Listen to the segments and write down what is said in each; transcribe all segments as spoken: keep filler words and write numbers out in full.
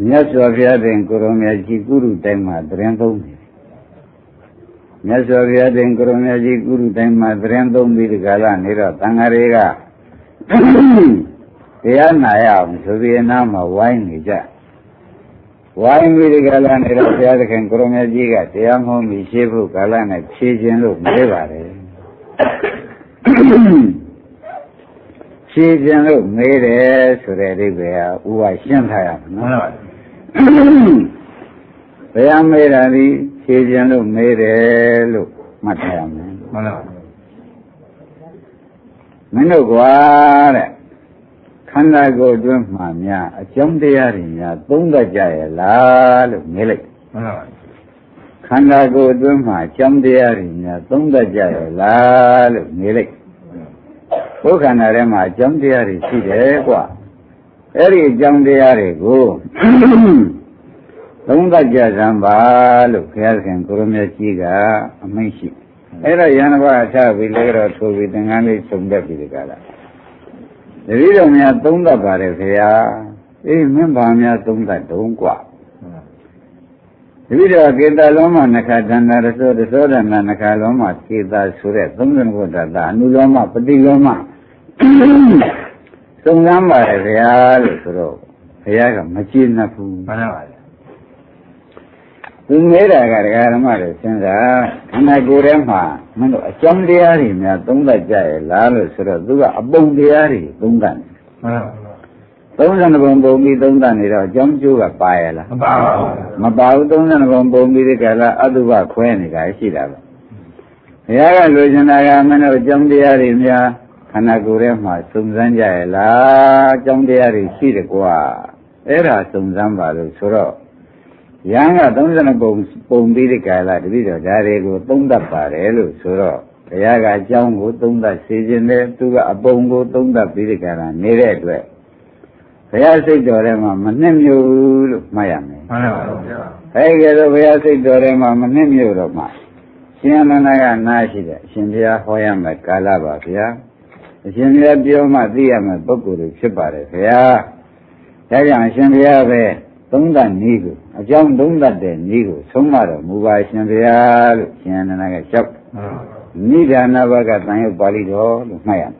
မြတ်စွာဘုရားတင်ကိုရောမြတ်ကြီးကုရုတိုင်းမှာသရင်သုံးတယ်မြတ်စွာဘုရားတင်ကိုရောမြတ်ကြီးကုရုတိုင်းမှာသရင်သုံးပြီးဒီကလာနေတော့တန်ဃာတွေကတရားနာရအောင်ဆိုပြီးအနားမှာဝိုင်းနေကြဝိုင်းပြီးဒီကလာနေတော့ဘုရားသခင်ကိုရောမြတ်ကြီးကတရားဟောပြီးရှင်းဖို့ကာလနဲ့ဖြည့်ခြင်းလို့မေးပါတယ်ဖြည့်ခြင်းလို့မေးတယ်ဆိုတဲ့အိဗေကဥပရှင်းထားရမှာနော်ဘယ်အမေးတာဒီဖြည့်ခြင်းလို့မေးတယ်လို့မှတ်ထားရမယ်မှန်ပါမင်းတို့ကွာတဲ့ခန္ဓာကိုယ်အတွင်းမှာများအကြောင်းတရားတွေများသုံးတတ်ကြရဲ့လားလို့မေးလိုက်မှန်ပါခန္ဓာကိုယ်အတွင်းမှာအကြောင်းတရားတွေများသုံးတတ်ကြရဲ့လားလို့မေးလိုက်ဘုခန္ဓာထဲမှာအကြောင်းတရားတွေရှိတယ်ကွာအဲ့ဒီအကြောင်းတရားတွေကိုသုံးတတ်ကြစမ်းပါလို့ဘုရားရှင်ကိုရမကြီးကအမိန့်ရှိအဲ့တော့ယန္တဘအထပြီးလည်းတော့ထိုးပြီးသင်္ကန်းလေးစုံတက်ပြီးဒီကလာတတိတော်များသုံးတတ်ပါတယ်ခင်ဗျာအေးမင်းဘာများသုံးတတ်တုံးကွာတတိတော်ကေတလုံးမနခဒန္တာရသောတသောဒနာနခလုံးမကေတာဆိုတဲ့သုံးစနဘုဒ္ဓတာအနုလောမပฏิလောမသုံးစမ်းပါတယ်ခင်ဗျာလို့ဆိုတော့ဘုရားကမကြည်နှပ်ဘူးမှန်ပါပါသူမဲတာကဒကာဓမ္မတွေစဉ်းစားခန္ဓာကိုယ်ထဲမှာမင်းတို့အကြောင်းတရားတွေများသုံးတတ်ကြရဲ့လားလို့ဆိုတော့သူကအပုံတရားတွေသုံးတတ်တယ်မှန်ပါသုံးဆယ်ပုံပုံပြီးသုံးတတ်နေတော့အကြောင်းကျိုးကပါရလားမပါဘူးမပါဘူးသုံးဆယ်ပုံပုံပြီးဒီကလာအတုပခွဲနေတာရှိတာပဲဘုရားကလိုချင်တာကမင်းတို့အကြောင်းတရားတွေများခန္ဓာကိုယ်ထဲမှာစုံစမ်းကြရဲ့လားအကြောင်းတရားတွေရှိတယ်ကွာအဲ့ဒါစုံစမ်းပါလို့ဆိုတော့ယံကသုံးဆယ်ပုံပုံပြီးဒီကလာတပည့်တော်ဓာတွေကိုသုံးတတ်ပါတယ်လို့ဆိုတော့ဘုရားကအကြောင်းကိုသုံးတတ်စေခြင်းနဲ့သူကအပုံကိုသုံးတတ်ပြီးဒီကလာနေတဲ့အတွက်ဘုရားစိတ်တော်ထဲမှာမနှစ်မြို့လို့မှတ်ရမယ်မှန်ပါပါဘုရားအဲကဲတော့ဘုရားစိတ်တော်ထဲမှာမနှစ်မြို့တော့မှရှင်အနန္ဒကနားရှိတယ်အရှင်ဘုရားဟောရမယ်ကာလပါဗျာအရှင်ဘုရားပြောမှသိရမယ်ပုဂ္ဂိုလ်တွေဖြစ်ပါတယ်ဗျာဒါကြောင့်အရှင်ဘုရားပဲသုံးတတ်နည်းကိုအကြောင်းသုံးတတ်တဲ့နည်းကိုဆုံးမတော်မူပါရှင်ဘုရားလို့ရှင်အနန္ဒကလျှောက်နိဒာနဘကတန်ရုပ်ပါဠိတော်လို့မှတ်ရမယ်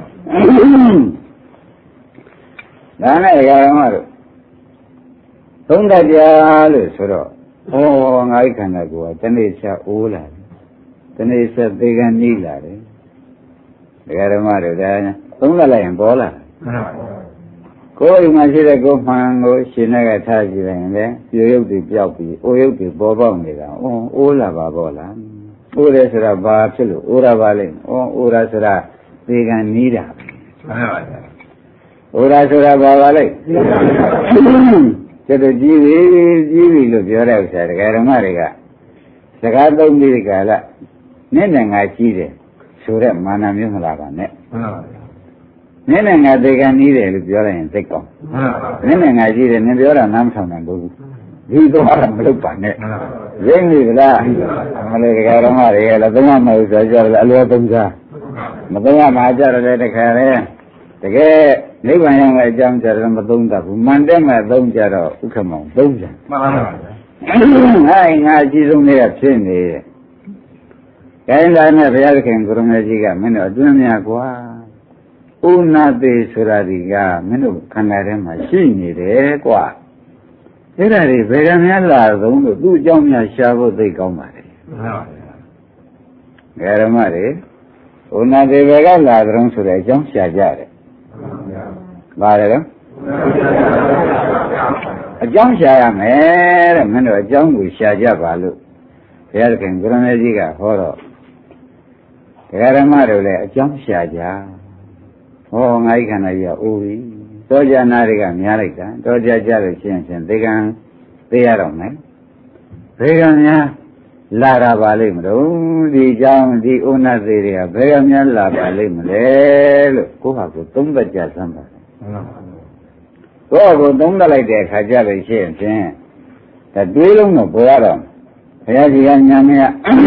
ဒါနဲ့ဓမ္မတို့သုံးတတ်ကြလို့ဆိုတော့ဟောငါးခန္ဓာကိုယ်ကတနေ့ဆက်အိုးလာတယ်တနေ့ဆက်သေကံနီးလာတယ်ဓမ္မတို့ဒါသုံးတတ်လိုက်ရင်ပေါ်လာကိုယ်အိမ်မှာရှိတဲ့ကိုယ်မှန်ကိုရှင်နဲ့ကထားကြည့်လိုက်ရင်လေပြိုရုပ်တွေပျောက်ပြီးအိုရုပ်တွေပေါ်ပေါက်နေတာဩအိုးလာပါပေါ့လားအိုးတယ်ဆိုတာဘာဖြစ်လို့အိုးရပါလိမ့်ဩအိုးရဆိုတာသေကံနီးတာမှန်ပါဗျာဩရာဆိုတာဘာပါလဲကျတော့ကြီးပြီကြီးပြီလို့ပြောတဲ့ဥစ္စာဒကာဓမ္မတွေကစကားသုံးပြီးကြလားနည်းနည်းငါကြီးတယ်ဆိုတဲ့မာနမျိုးမလာပါနဲ့မှန်ပါဗျာနည်းနည်းငါသေကံနီးတယ်လို့ပြောလိုက်ရင်သိကောင်းမှန်ပါဗျာနည်းနည်းငါကြီးတယ်နင်ပြောတာနားမထောင်နိုင်ဘူးဒီတော့မလုပ်ပါနဲ့ရင်းပြီလားမလို့ဒကာဓမ္မတွေကလည်းသုံးမမဟုတ်ဆိုကြတယ်အလွယ်သုံးစားမသုံးရမှာကြတယ်တခါလေတကယ်နိဗ္ဗာန်ရောက်တဲ့အကြောင်းကြတော့မသုံးတတ်ဘူးမှန်တယ်မဲ့သုံးကြတော့ဥက္ကမောင်သုံးကြမှန်ပါပါငါငါအကြီးဆုံးလေးကဖြစ်နေတယ်ခိုင်းလာနဲ့ဘုရားသခင်ကိုရမေကြီးကမင်းတို့အတွင်းများကွာဥနာတိဆိုတာဒီကမင်းတို့ခန္ဓာထဲမှာရှိနေတယ်ကွာအဲ့ဒါတွေဘယ်ကများလာသုံးလို့သူ့အကြောင်းများရှားဖို့သိကောင်းပါလေမှန်ပါပါဓမ္မတွေဥနာတိဘယ်ကလာသုံးဆိုတဲ့အကြောင်းရှားကြတယ်ပါတယ်တော့အကြောင်းရှာရမယ်တဲ့မင်းတို့အကြောင်းကိုရှာကြပါလို့ဘုရားသခင်ကိုရမေကြီးကဟောတော့ဒကာဓမ္မတို့လည်းအကြောင်းရှာကြဟောငါးခန္ဓာကြီးကအိုးပြီတောကြနာတွေကများလိုက်တာတောကြကြလို့ရှင်းရှင်းသေကံသိရတော့မယ်သေကံများလာတာပါလိမ့်မလို့ဒီအကြောင်းဒီဥနာသေးတွေကဘယ်ကများလာပါလိမ့်မလဲလို့ကိုယ့်ဟာကိုယ်သုံးသက်ကြစမ်းပါကိုယ့်ကိုယ်သုံးသက်လိုက်တဲ့အခါကျလို့ရှိရင်ဖြင့်ဒါတွေးလုံးတော့ပေါ်ရတော့ဘုရားကြီးကညာမရ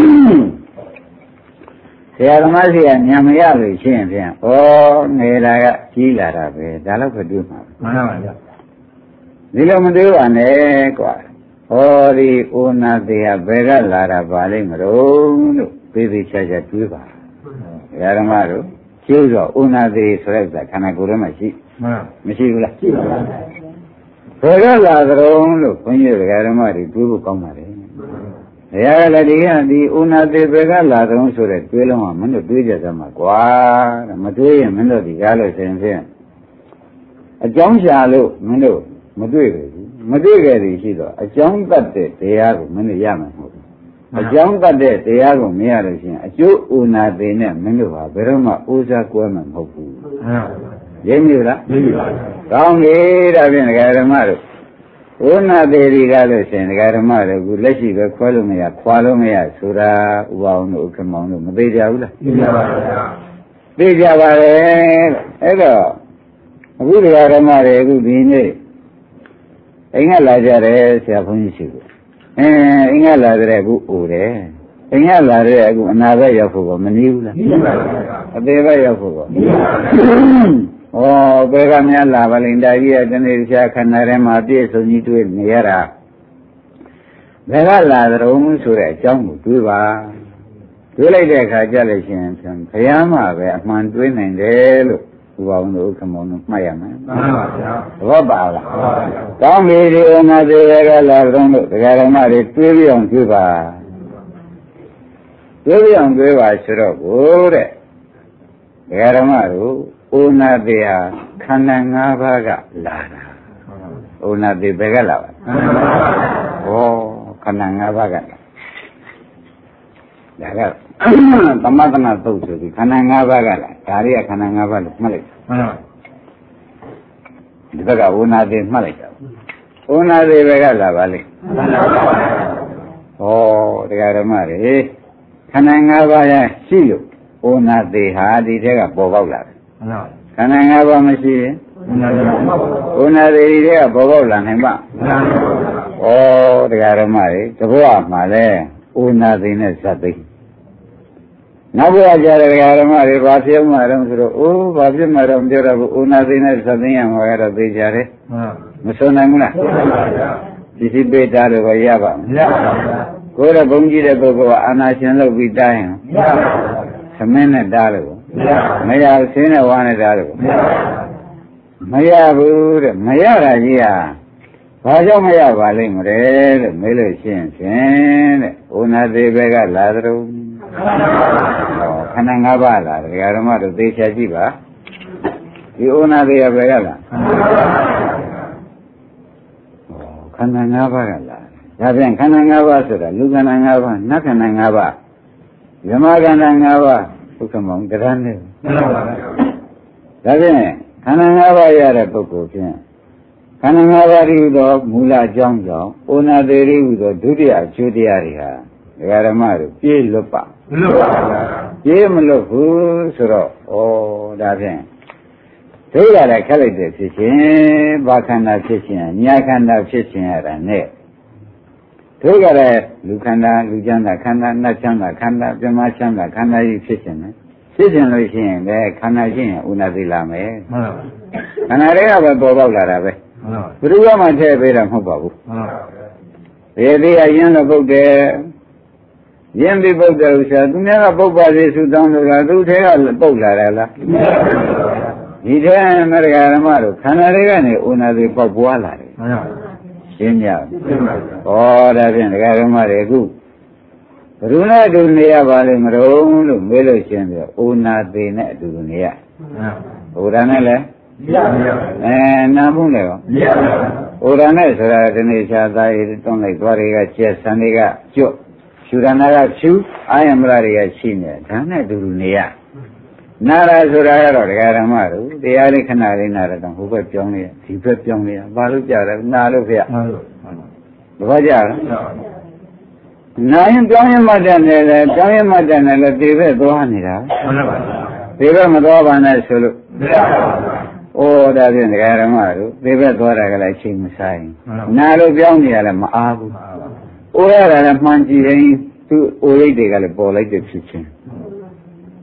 ဆရာသမားကြီးကညာမရလို့ရှိရင်ဖြင့်ဩနေတာကကြီးလာတာပဲဒါတော့ပဲတွေးမှာမှန်ပါဗျာဒီလိုမတွေးပါနဲ့ကွာဟောဒီဥနာသေးဘယ်ကလာတာပါလိမ့်မလို့လို့သေသေးချာချာတွေးပါဓမ္မတို့ကျိုးတော့ဥနာသေးဆိုတဲ့ခန္ဓာကိုယ်ထဲမှာရှိမရှိဘူးလားရှိပါပါဘယ်ကလာကြုံလို့ခွန်ကြီးဓမ္မတွေတွေးဖို့ကောင်းပါလေဘုရားလည်းဒီကဒီဥနာသေးဘယ်ကလာကြုံဆိုတဲ့တွေးလုံးကမင်းတို့တွေးကြစမ်းပါကွာမတွေးရင်မင်းတို့ဒီကားလို့ရှင်ဖြင့်အကြောင်းရှာလို့မင်းတို့မတွေ့ဘူးမတွေ့ကြသည်ရှိတော့အကြောင်းတတ်တဲ့တရားကိုမင်းတို့ရမှာမဟုတ်ဘူးအကြောင်းတတ်တဲ့တရားကိုမရလို့ရှိရင်အကျိုးဥနာသေးနဲ့မင်းတို့ဟာဘယ်တော့မှဥစားကွဲမှာမဟုတ်ဘူးရင်းပြီလားရင်းပြီပါကောင်းပြီဒါဖြင့်ဒကာဓမ္မတို့ဥနာသေးဒီကားလို့ရှိရင်ဒကာဓမ္မတို့ကလက်ရှိပဲခွဲလို့မရခွာလို့မရဆိုတာဥပအောင်တို့ဥက္ကမောင်တို့မသိကြဘူးလားသိကြပါဗျာသိကြပါလေအဲ့တော့အခုဒကာဓမ္မတွေအခုဒီနေ့အိမ်ကလာကြတယ်ဆရာဘုန်းကြီးရှိကိုအင်းအိမ်ကလာတဲ့အခုအိုတယ်အိမ်ကလာတဲ့အခုအနာဘက်ရောက်ဖို့ကမနည်းဘူးလားနည်းပါဘူးအသေးဘက်ရောက်ဖို့ကနည်းပါဘူးဩဘယ်ကများလာပါလိမ့်ဒါကြီးကတနေ့တခြားခန္ဓာထဲမှာပြည့်စုံကြီးတွေ့နေရတာဘယ်ကလာကြုံဆိုတဲ့အကြောင်းကိုတွေးပါတွေးလိုက်တဲ့အခါကျလို့ရှိရင်ဘုရားမှာပဲအမှန်တွေးနိုင်တယ်လို့ဘုရားဝန်တို့ခမောင်းတို့မှတ်ရမယ်မှန်ပါဗျာသဘောပါလားမှန်ပါဗျာကောင်းပြီဒီဥနာသေးရကလာတော့လို့ဒကာဓမ္မတွေတွေးပြအောင်တွေးပါတွေးပြအောင်တွေးပါဆိုတော့ကိုတဲ့ဒကာဓမ္မတို့ဥနာသေးဟာခန္ဓာ၅ပါးကလာတာဥနာသေးဘယ်ကလာပါဩခန္ဓာ၅ပါးကလာဒါကသမထနာသုတ်ဆိုပြီးခန္ဓာ၅ပါးကလာဒါတွေကခန္ဓာ၅ပါးလို့မှတ်လိုက်မှန်ပါဒီဘက်ကဝနာသေးမှတ်လိုက်တာဝနာသေးဘက်ကလာပါလိမ့်ဩတရားဓမ္မတွေခန္ဓာ၅ပါးရရှိလို့ဝနာသေးဟာဒီထက်ကပေါ်ပေါက်လာတယ်မှန်ပါခန္ဓာ၅ပါးမရှိရင်ဝနာသေးဒီထက်ကပေါ်ပေါက်လာနိုင်ပါမှန်ပါဩတရားဓမ္မတွေတဘောမှာလဲဥနာသိနဲ့ဇတ်သိနောက်ဘုရားကြားတဲ့ဓမ္မတွေဘာဖြစ်မှတော့ဆိုတော့အိုးဘာဖြစ်မှတော့ပြောတော့ဥနာသိနဲ့ဇတ်သိရမှာကတော့သိကြတယ်မစွန်နိုင်ဘူးလားဒီစီပေတာလို့ပဲရပါမလားကိုယ်တော့ဘုံကြီးတဲ့ပုဂ္ဂိုလ်ကအာနာရှင်လုပ်ပြီးတားရင်သမင်းနဲ့တားလို့မရဘူးဆင်းနဲ့ဝါနဲ့တားလို့မရဘူးတဲ့မရတာကြီးဟာဘာကြောင့်မရပါလိမ့်မလဲလို့မေးလို့ရှိရင်ဖြင့်တဲ့ဥနာသေးဘက်ကလာသရုံခန္ဓာ၅ပါးလာဒကာဓမ္မတို့သိချာကြည့်ပါဒီဥနာသေးဘက်ကလာခန္ဓာ၅ပါးကလာဒါပြန်ခန္ဓာ၅ပါးဆိုတာလူခန္ဓာ၅ပါးနတ်ခန္ဓာ၅ပါးဇမခန္ဓာ၅ပါးဘုက္ခမောင်တရားနဲ့ဒါပြန်ခန္ဓာ၅ပါးရတဲ့ပုဂ္ဂိုလ်ဖြင့်ခန္ဓာ၅ပါးဤသောမူလအကြောင်းကြောင့်ဩနာသေးရိဟူသောဒုတိယအကျိုးတရားတွေဟာဒကာဓမ္မတို့ပြေးလွတ်ပါမလွတ်ပါဘူးပြေးမလွတ်ဘူးဆိုတော့ဩဒါဖြင့်ဒုရလည်းခက်လိုက်တဲ့ဖြစ်ခြင်းဘာခန္ဓာဖြစ်ခြင်းညာခန္ဓာဖြစ်ခြင်းရတာနဲ့ဒုရလည်းလူခန္ဓာလူချမ်းသာခန္ဓာနတ်ချမ်းသာခန္ဓာပြမချမ်းသာခန္ဓာကြီးဖြစ်ခြင်းနဲ့ဖြစ်ခြင်းလို့ရှိရင်လည်းခန္ဓာရှိရင်ဥနာသိလာမယ်မှန်ပါဘူးခန္ဓာတွေကပဲပေါ်ပေါက်လာတာပဲဘုရားမှထည့်ပေးတာမဟုတ်ပါဘူးဒီသေးအရင်တော့ပုတ်တယ်ရင်းပြီးပုတ်တယ်ဥစ္စာသူများကပုတ်ပါစေဆူတောင်းလို့လားသူထဲကပုတ်လာတယ်လားဒီထဲမရဂဓမ္မတို့ခန္ဓာတွေကနေဥနာသေးပေါက်ပွားလာတယ်ရှင်းကြဩဒါဖြင့်ဒကာဓမ္မတွေအခုဘယ်သူနဲ့အတူနေရပါလိမ့်မလို့လို့မေးလို့ရှင်းပြီးဥနာသေးနဲ့အတူနေရဘုရားနဲ့လည်းမရဘူးအဲနာမှုလည်းရောမရဘူးဩရနဲ့ဆိုတာဒီနေ့ခြားသားရတွန်းလိုက်သွားတွေကကျက်ဆန်တွေကကျွတ်ရှုရနာကဖြူအာယမရတွေကရှိနေဒါနဲ့အတူတူနေရနာရဆိုတာကတော့ဒကာဓမ္မတို့တရားလေးခဏလေးနာရတော့ဟိုဘက်ပြောင်းနေဒီဘက်ပြောင်းနေဘာလို့ကြတယ်နာလို့ဖေမှန်လို့ဘာကြလဲနာရင်ပြောင်းရင်မှတ်တယ်လေပြောင်းရင်မှတ်တယ်လေဒီဘက်သွားနေတာမှန်ပါပါဒီဘက်မသွားပါနဲ့ဆိုလို့မရပါဘူးဩဒါဖြင့်ဒကာဓမ္မတို့ဒီဘက်သွားတာကလည်းချိန်မဆိုင်နာလို့ပြောင်းနေရလဲမအားဘူးဩရတာလည်းမှန်ကြည့်ရင်သူ့ဩရိတ်တွေကလည်းပေါ်လိုက်တဲ့ဖြစ်ချင်း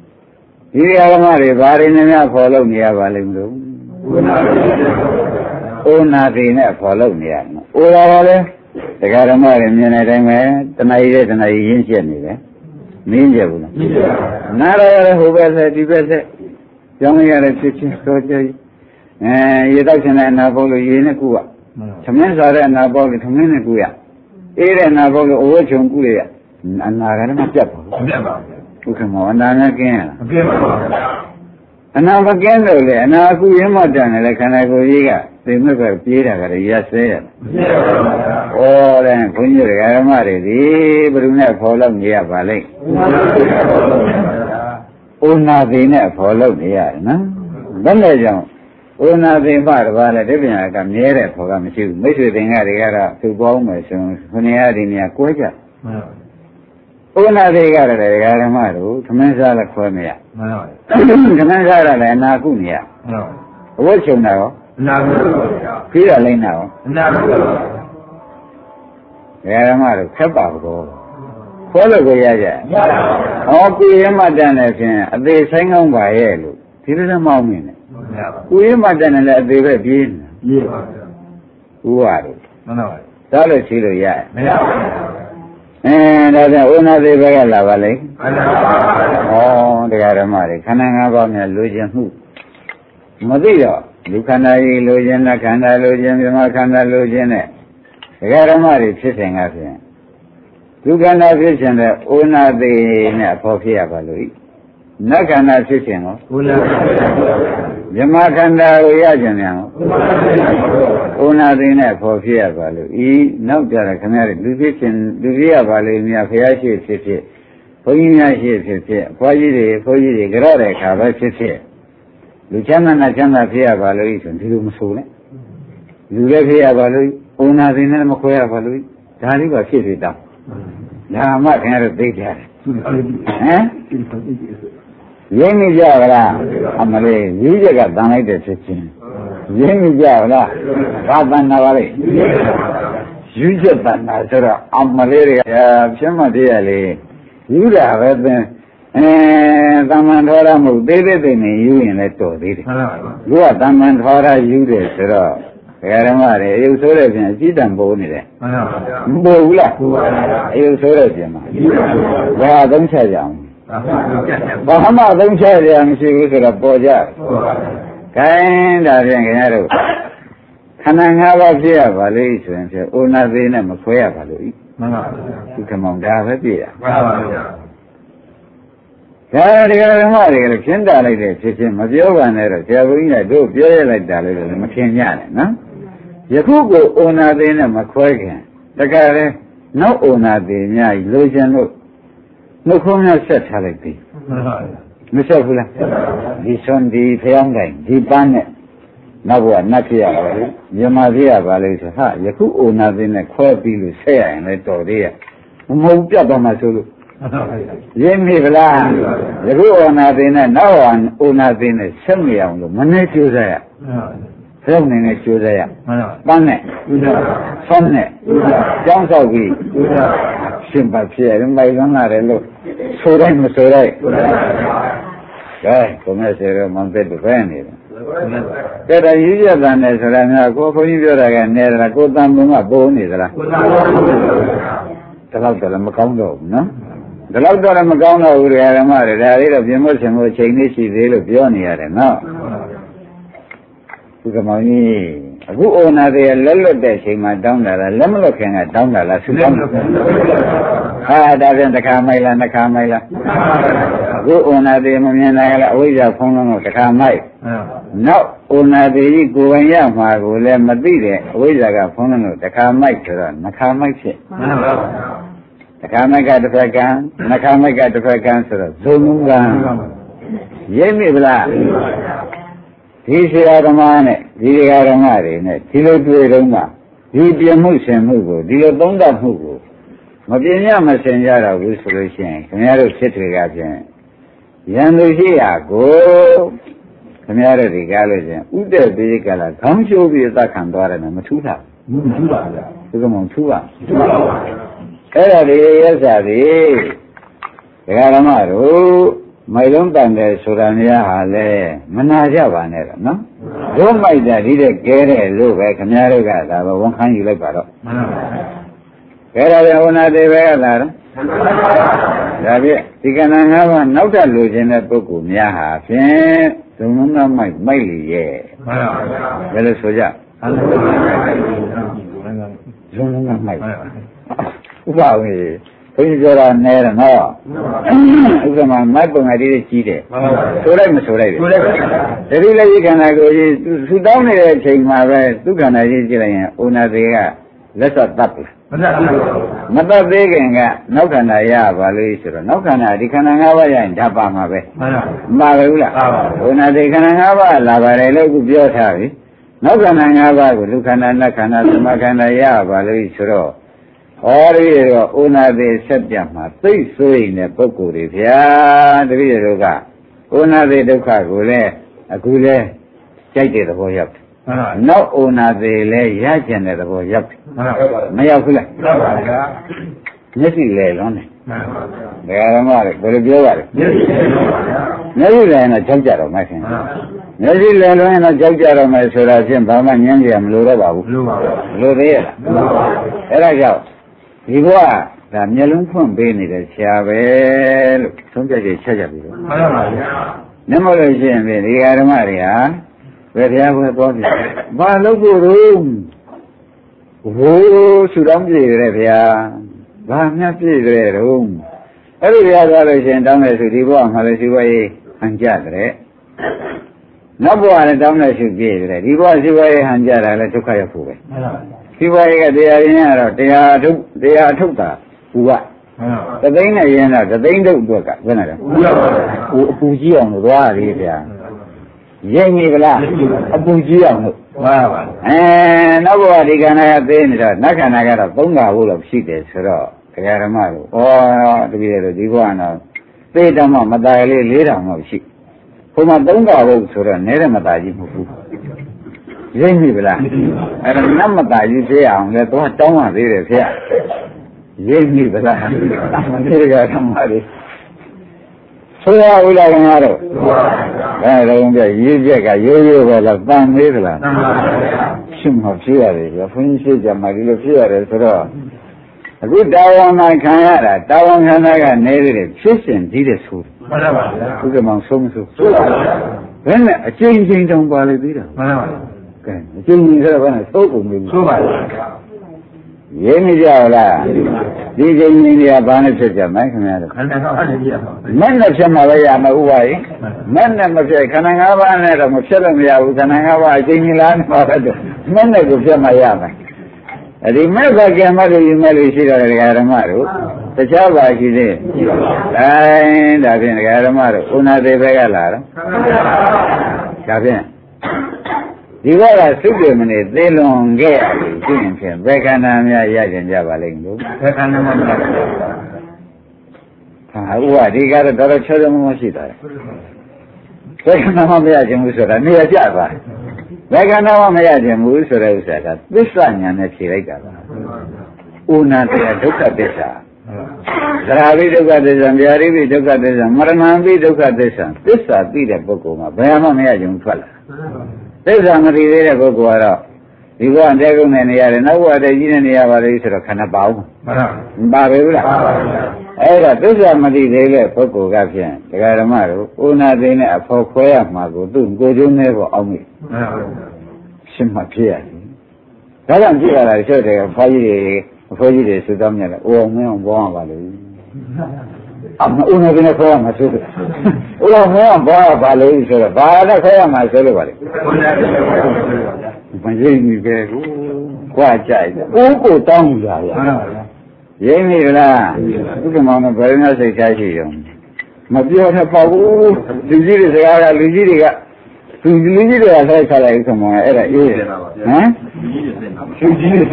ဒီဓမ္မတွေဘာတွေနဲ့များခေါ်လို့နေရပါလိမ့်မလို့အိုနာသေးနဲ့ဖော်လို့နေရတယ်နော်အိုလာပါလေတရားဓမ္မတွေမြင်တဲ့အတိုင်းပဲတဏှာကြီးတဲ့တဏှာကြီးရင်းချက်နေတယ်မင်းကြဘူးလားမင်းကြပါဘူးနားရရဟိုဘက်ဆက်ဒီဘက်ဆက်ကြောင်းရရဖြစ်ချင်းတော့ကြည့်အဲရေတောက်ချင်တဲ့အနာပေါလို့ရေနဲ့ကူရသမင်းစားတဲ့အနာပေါလို့သမင်းနဲ့ကူရအေးတဲ့အနာပေါလို့အဝတ်ချုံကူရအနာကလည်းမပြတ်ပါဘူးမပြတ်ပါဘူးဘုရားမောအနာနဲ့ကင်းရလားမကင်းပါဘူးအနာမကင်းလို့လေအနာကူရင်းမတန်တယ်လေခန္ဓာကိုယ်ကြီးကသိမဲ့ပဲပြေးတာကလည်းရက်ဆဲရမပြေးပါဘူးဩတဲ့ဘုန်းကြီးဓမ္မတွေဒီဘယ်သူနဲ့ဖော်လို့နေရပါလိမ့်ဥနာသိနဲ့ဖော်လို့နေရတယ်နော်ဘယ်နဲ့ကြောင့်ဥနာသိမှတပါးလဲဒီပညာကမြဲတဲ့ဖော်ကမရှိဘူးမိတ်ဆွေသင်္ကတွေကတော့သူပေါင်းမယ်ဆိုရင်ခဏရဒီနေရာကွဲကြဥနာသိကလည်းဓမ္မတို့သမင်းစားလည်းခွဲမရမှန်ပါဘူးသမင်းစားလည်းအနာကုနေရမှန်ပါဘူးအဝတ်ချုံတာရောအနာကုပါဗျာပြီးတော့လိမ့်တာရောအနာကုပါဗျာဓမ္မတို့ခက်ပါဘောခေါ်လို့ကိုရကြရပါဘူးဟောကိုရမတန်လည်းဖြင့်အသေးဆိုင်ကောင်းပါရဲ့လို့ဒီလိုလည်းမအောင်မင်းနဲ့ကိုရမတန်လည်းအသေးပဲပြေးနေပြေးပါဗျာဥပါတို့မှန်ပါပါဒါလို့ရှိလို့ရရမရပါဘူးအဲဒါကြောင့်ဥနာသေးဘက်ကလာပါလိမ့်မှန်ပါပါဩတရားဓမ္မတွေခန္ဓာ၅ပါးများလိုချင်မှုမသိတော့လူခန္ဓာကြီးလိုချင်လက်ခန္ဓာလိုချင်မြမခန္ဓာလိုချင်တဲ့တရားဓမ္မတွေဖြစ်စဉ်ကဖြင့်လူခန္ဓာဖြစ်ခြင်းတဲ့ဩနာသေးနဲ့အဖို့ဖြစ်ရပါလို့နတ်ခန္ဓာဖြစ်ခြင်းကိုဩနာမြမခန္ဓာကိုရခြင်းများကိုဩနာသေးနဲ့အဖို့ဖြစ်ရပါလို့ဤနောက်ကြတဲ့ခင်ဗျားတို့လူဖြစ်ခြင်းလူဖြစ်ရပါလို့မြတ်ဖရာရှိဖြစ်ဖြစ်ဘုန်းကြီးများရှိဖြစ်ဖြစ်အဖွားကြီးတွေဘုန်းကြီးတွေကြော့တဲ့အခါပဲဖြစ်ဖြစ်လူချမ်းသာနဲ့ချမ်းသာဖြစ်ရပါလို့ဆိုဒီလိုမဆိုနဲ့လူလည်းဖြစ်ရပါလို့ဩနာသေးနဲ့မခွဲရပါလို့ဒါလေးပါဖြစ်ဖြစ်တောင်းဒါမှခင်ဗျားတို့သိကြတယ်ဟမ်ရင်းမိကြပါလားအမလေးယူချက်ကတန်လိုက်တဲ့ဖြစ်ချင်းရင်းမိကြပါလားဘာတန်တာပါလဲယူချက်တန်တာဆိုတော့အမလေးတွေကဖြစ်မှတည်းရလေယူတာပဲသင်အဲတမန်တော်ရမဟုတ်သေးသေးသေးနေယူရင်လည်းတော်သေးတယ်သူကတမန်တော်ရယူတယ်ဆိုတော့ဘယ်ဓမ္မတွေအယုဆိုးတဲ့ပြင်အကြည့်တံပိုးနေတယ်မှန်ပါဗျာမပိုးဘူးလားပိုးပါဗျာအယုဆိုးတဲ့ပြင်မှာဘာအသုံးချကြအောင်ဘာမှအသုံးချကြမရှိဘူးဆိုတော့ပေါ်ကြခိုင်းဒါဖြင့်ခင်ဗျားတို့ခန္ဓာ၅ပါးဖြစ်ရပါလိမ့်ဆိုရင်ဖြင့်ဩနာသေးနဲ့မခွဲရပါလို့မှန်ပါဗျာဒီကမောင်ဒါပဲပြည့်ရမှန်ပါဗျာဒါတရားဓမ္မတွေကလည်းရှင်းတာလိုက်တဲ့ဖြစ်ချင်းမပြောပါနဲ့တော့ဆရာဘုန်းကြီးကတို့ပြောရလိုက်တာလို့လည်းမထင်ကြနဲ့နော်ယခုကိုဩနာသေးနဲ့မခွဲခင်တကယ်လဲနောက်ဩနာသေးများလိုချင်လို့နှုတ်ခွန်းများဆက်ထားလိုက်ပြီမဆက်ဘူးလားဒီဆွန်ဒီဖျောင်းတိုင်းဒီပန်းနဲ့နောက်ဘဝနတ်ဖြစ်ရပါလေမြန်မာဖြစ်ရပါလေဆိုဟာယခုဩနာသေးနဲ့ခွဲပြီးလို့ဆက်ရရင်လည်းတော်သေးရမဟုတ်ပြတ်တော့မှဆိုလို့ရင်းမိဗလားယခုဩနာသေးနဲ့နောက်ဩနာသေးနဲ့ဆက်မရအောင်လို့မနဲ့ကြိုးစားရဆက်နေနဲ့ကြိုးစားရပန်းနဲ့ဆွန်နဲ့ကြောင်းဆောက်ပြီးရှင်ပါဖြစ်ရင်မိုက်လွန်လာတယ်လို့ဆိုတိုင်းမဆိုတိုင်းကဲကိုမဆေရောမန်တဲ့ပဲနေတယ်တဲ့ရည်ရတဲ့နဲ့ဆိုတာများကိုဘုန်းကြီးပြောတာကနေသလားကိုတန်ဘုံကပိုးနေသလားဒီလောက်တော့မကောင်းတော့ဘူးနော်ဒီလောက်တော့မကောင်းတော့ဘူးဓမ္မတွေဒါလေးတော့ပြင်ဖို့ရှင်ဖို့ချိန်လေးရှိသေးလို့ပြောနေရတယ်နော်ဒီကမောင်ကြီးအခုဩနာသေးလက်လွတ်တဲ့အချိန်မှာတောင်းတာလားလက်မလွတ်ခင်ကတောင်းတာလားသူတောင်းတာဟာဒါပြန်တစ်ခါမိုက်လားနှစ်ခါမိုက်လားအခုဩနာသေးမမြင်နိုင်လားအဝိဇ္ဇာဖုံးလုံးကိုတစ်ခါမိုက်နောက်ဩနာသေးကြီးကိုယ်ပိုင်ရမှာကိုလည်းမသိတဲ့အဝိဇ္ဇာကဖုံးလုံးကိုတစ်ခါမိုက်ဆိုတော့နှစ်ခါမိုက်ဖြစ်မှန်ပါပါတစ်ခါမိုက်ကတစ်ဖက်ကံနှစ်ခါမိုက်ကတစ်ဖက်ကံဆိုတော့ဇုံလုံးကံရိပ်မိဗလားဒီဆရာဓမ္မနဲ့ဒီဃာဓမ္မတွေနဲ့ဒီလိုတွေ့တော့မှဒီပြမှုရှင်မှုကိုဒီလိုသုံးတတ်မှုကိုမပြင်းရမစင်ကြတော့ဘူးဆိုလို့ရှိရင်ခင်ဗျားတို့ဖြစ်တွေကဖြင့်ရန်သူရှိရာကိုခင်ဗျားတို့ဒီကားလို့ရှိရင်ဥဒ္ဒေပိကလာခေါင်းကျိုးပြီးအသက်ခံသွားတယ်မထူးတာမထူးပါဗျာဒီကမှထူးပါထူးပါပါအဲ့ဒါဒီရက်စားပြီဒကာဓမ္မတို့မိုက်လုံးတန်တယ်ဆိုတာများဟာလေမနာကြပါနဲ့တော့နော်တို့မိုက်တာဒီတဲ့ကဲတဲ့လို့ပဲခင်ဗျားတို့ကဒါပဲဝန်ခံယူလိုက်ပါတော့မှန်ပါပါကဲဒါပြန်ဝနာသေးပဲလားတော့ဒါဖြင့်ဒီကဏ္ဍငါးပါးနောက်တက်လိုချင်တဲ့ပုဂ္ဂိုလ်များဟာဖြင့်ဒုံလုံးကမိုက်မိုက်လေရဲ့မှန်ပါပါဘယ်လိုဆိုကြဒုံလုံးကမိုက်ဥပ္ပါဝေဘုန်းကြီးပြောတာနဲတယ်နော်ဥက္ကမမိုက်ပုံငါလေးကြီးတယ်ဆိုလိုက်မဆိုလိုက်တယ်တတိလည်းဒီခန္ဓာကိုယ်ကြီးသူတောင်းနေတဲ့အချိန်မှာပဲသူခန္ဓာကြီးကြည့်လိုက်ရင်ဩနာသေးကလက်ဆက်တတ်ပြီမတတ်သေးခင်ကနောက်ခန္ဓာရပါလို့ဆိုတော့နောက်ခန္ဓာဒီခန္ဓာ၅ပါးရရင်ဓာတ်ပါမှာပဲမှန်ပါဘူးလားဩနာသေးခန္ဓာ၅ပါးလာပါတယ်လို့ခုပြောထားပြီနောက်ခန္ဓာ၅ပါးကိုလူခန္ဓာနတ်ခန္ဓာသမခန္ဓာရပါလို့ဆိုတော့ဟောတပည့်တော်ဩနာသေးဆက်ပြမှာသိဆိုရင်တဲ့ပုဂ္ဂိုလ်တွေဗျာတပည့်တော်ကဩနာသေးဒုက္ခကိုလည်းအခုလည်းကြိုက်တဲ့သဘောရောက်တယ်နောက်ဩနာသေးလည်းရကျင်တဲ့သဘောရောက်တယ်မရောက်ဘူးလားရောက်ပါဗျာမျက်စိလဲလုံးတယ်ဘယ်ဓမ္မလဲဘယ်လိုပြောပါလဲမျက်စိလဲတော့ကြောက်ကြတော့မခင်မျက်စိလဲလုံးရင်တော့ကြောက်ကြတော့မယ်ဆိုတာဖြင့်ဘာမှညံ့ကြမလို့တော့ပါဘူးမလို့ပါဘူးမလို့သေးရလားမလို့ပါဘူးအဲ့ဒါကြောင့်ဒီဘဝဒါမျက်လုံးဖွင့်ပေးနေတဲ့ဆရာပဲလို့သုံးပြချက်ချက်ကြပြီလို့မှန်ပါဗျာနမလို့ရှိရင်ဒီဓမ္မတွေဟာဘယ်ဘုရားဘယ်ပေါ်ပြီဘာလို့ကိုယ်တို့ဘိုးဆူတောင်းပြည့်ရဲဗျာဘာမှပြည့်ရဲတော့အဲ့ဒီဘုရားသွားလို့ရှိရင်တောင်းတဲ့သူဒီဘဝမှာလည်းရှိဘဝရေးဟန်ကြတဲ့နောက်ဘဝလည်းတောင်းတဲ့သူပြည့်ရဲဒီဘဝရှိဘဝရေးဟန်ကြတာလည်းဒုက္ခရောက်ဖို့ပဲမှန်ပါဗျာဒီဘဝရေးကတရားရင်းကတော့တရားထုတ်တရားထုတ်တာဘူကတသိန်းနဲ့ရင်းတော့တသိန်းထုတ်အတွက်ကဘယ်နဲ့လဲဘူပါပါဟိုအပူကြီးအောင်လို့သွားရည်ဗျာရိပ်မိဗလားအပူကြီးအောင်လို့မှန်ပါအဲနောက်ဘဝဒီကံနဲ့သေးနေတော့နတ်ခန္ဓာကတော့သုံးပါဘူးလို့ရှိတယ်ဆိုတော့တရားဓမ္မကိုဩတပည့်တော်ဒီဘဝတော့သေတမမตายလေးလေးတောင်မှရှိဘုမသုံးပါဘူးဆိုတော့နဲတဲ့မตายကြီးမဟုတ်ဘူးရိပ်မိဗလားအဲ့ဒါနတ်မตายကြီးဖြစ်အောင်လဲသွားတောင်းရသေးတယ်ဖေရိပ်မိဗလားမသိကြဓမ္မတွေဆိုရဦးလားခင်ဗျားတို့အဲဒါတော့ပြရေးချက်ကရိုးရိုးပဲလားတန်သေးသလားတန်ပါပါဖြစ်မဖြစ်ရတယ်ဗျဘုန်းကြီးရှိကြမှာဒီလိုဖြစ်ရတယ်ဆိုတော့အခုတာဝန်မှခံရတာတာဝန်ခံတာကနေသေးတယ်ဖြစ်စဉ်ကြီးတဲ့ဆိုမှန်ပါပါဗျာဥက္ကမောင်ဆုံးမဆုံးဆိုပါဗျာဘယ်နဲ့အချင်းချင်းတောင်ပါလေသေးတာမှန်ပါပါကဲအချင်းချင်းဆိုတော့ဘယ်နဲ့သိုးကုန်ပြီဆိုပါဗျာရင်းနေကြလားဒီချိန်ကြီးတွေကဘာနဲ့ဖြစ်ကြမလဲခင်ဗျားတို့ခန္ဓာ၅ပါးနဲ့ဖြစ်ပါဘူးမဲ့နဲ့ဖြစ်မှလည်းရမှာဥပါရင်မဲ့နဲ့မဖြစ်ခန္ဓာ၅ပါးနဲ့တော့မဖြစ်လို့မရဘူးခန္ဓာ၅ပါးအချိန်ကြီးလားမှာပဲမဲ့နဲ့ကိုဖြစ်မှရမယ်အဲဒီမဲ့ကကံမလို့ယူမဲ့လို့ရှိတော့တယ်ဓမ္မတို့တခြားပါရှိသေးအဲဒါဖြင့်ဓမ္မတို့ဥနာသေးပဲကလာတော့ဒါဖြင့်ဒီဘက်ကသုတေမနေသေလွန်ခဲ့ရပြီရှိရင်ဖြင့်ဘယ်ခန္ဓာများရကြကြပါလိမ့်လို့ဘယ်ခန္ဓာမှမရဘူးဟာဥပဒီကတော့တော်တော်ချောချောမမရှိတာဘယ်ခန္ဓာမှမရခြင်းဘူးဆိုတာနေရာကျသွားဘယ်ခန္ဓာမှမရခြင်းဘူးဆိုတဲ့ဥစ္စာကသစ္စာညာနဲ့ဖြေလိုက်တာပါဥနာတရားဒုက္ခသစ္စာသရာပိဒုက္ခသစ္စာဗျာရိပိဒုက္ခသစ္စာမရဏံပိဒုက္ခသစ္စာသစ္စာသိတဲ့ပုဂ္ဂိုလ်မှာဘယ်မှမရခြင်းထွက်လာသစ္စာမသိသေးတဲ့ပုဂ္ဂိုလ်ကတော့ဒီဘဝတည်းကုန်တဲ့နေရာနဲ့နောက်ဘဝတည်းကြီးတဲ့နေရာပါလေဆိုတော့ခန္ဓာပါဘူးမှန်ပါပါပဲဘူးလားပါပါအဲ့ဒါသစ္စာမသိသေးတဲ့ပုဂ္ဂိုလ်ကဖြင့်ဒကာဓမ္မတို့ဥနာသိနဲ့အဖို့ခွဲရမှာကိုသူ့ကိုယ်ကျိုးနဲ့ပေါ့အောင်မိမှန်ပါပါရှင်းမှဖြစ်ရတယ်ဒါကြောင့်ကြည့်ရတာကျတော့တယ်ဖွားကြီးတွေအဖိုးကြီးတွေသုတောင်းမြတ်တယ်အိုအောင်မင်းအောင်ဘောင်းပါလေအမဥနာသိနဲ့ခွဲရမှာဆိုတယ်အိုအောင်မင်းအောင်ဘောင်းပါလေဆိုတော့ဘာနဲ့ခွဲရမှာဆိုလို့ပါလေမရင်းမိပဲကိုကြွားကြိုက်တယ်အိုးကိုတောင်းကြရရရင်းမိလားဥက္ကမောင်ကဘယ်နဲ့စိတ်ထားရှိရောမပြောတတ်ပါဘူးလူကြီးတွေစကားကလူကြီးတွေကလူလူကြီးတွေကဆက်ခါလိုက်ဥက္ကမောင်ကအဲ့ဒါအေးဟမ်လူကြီးတွေ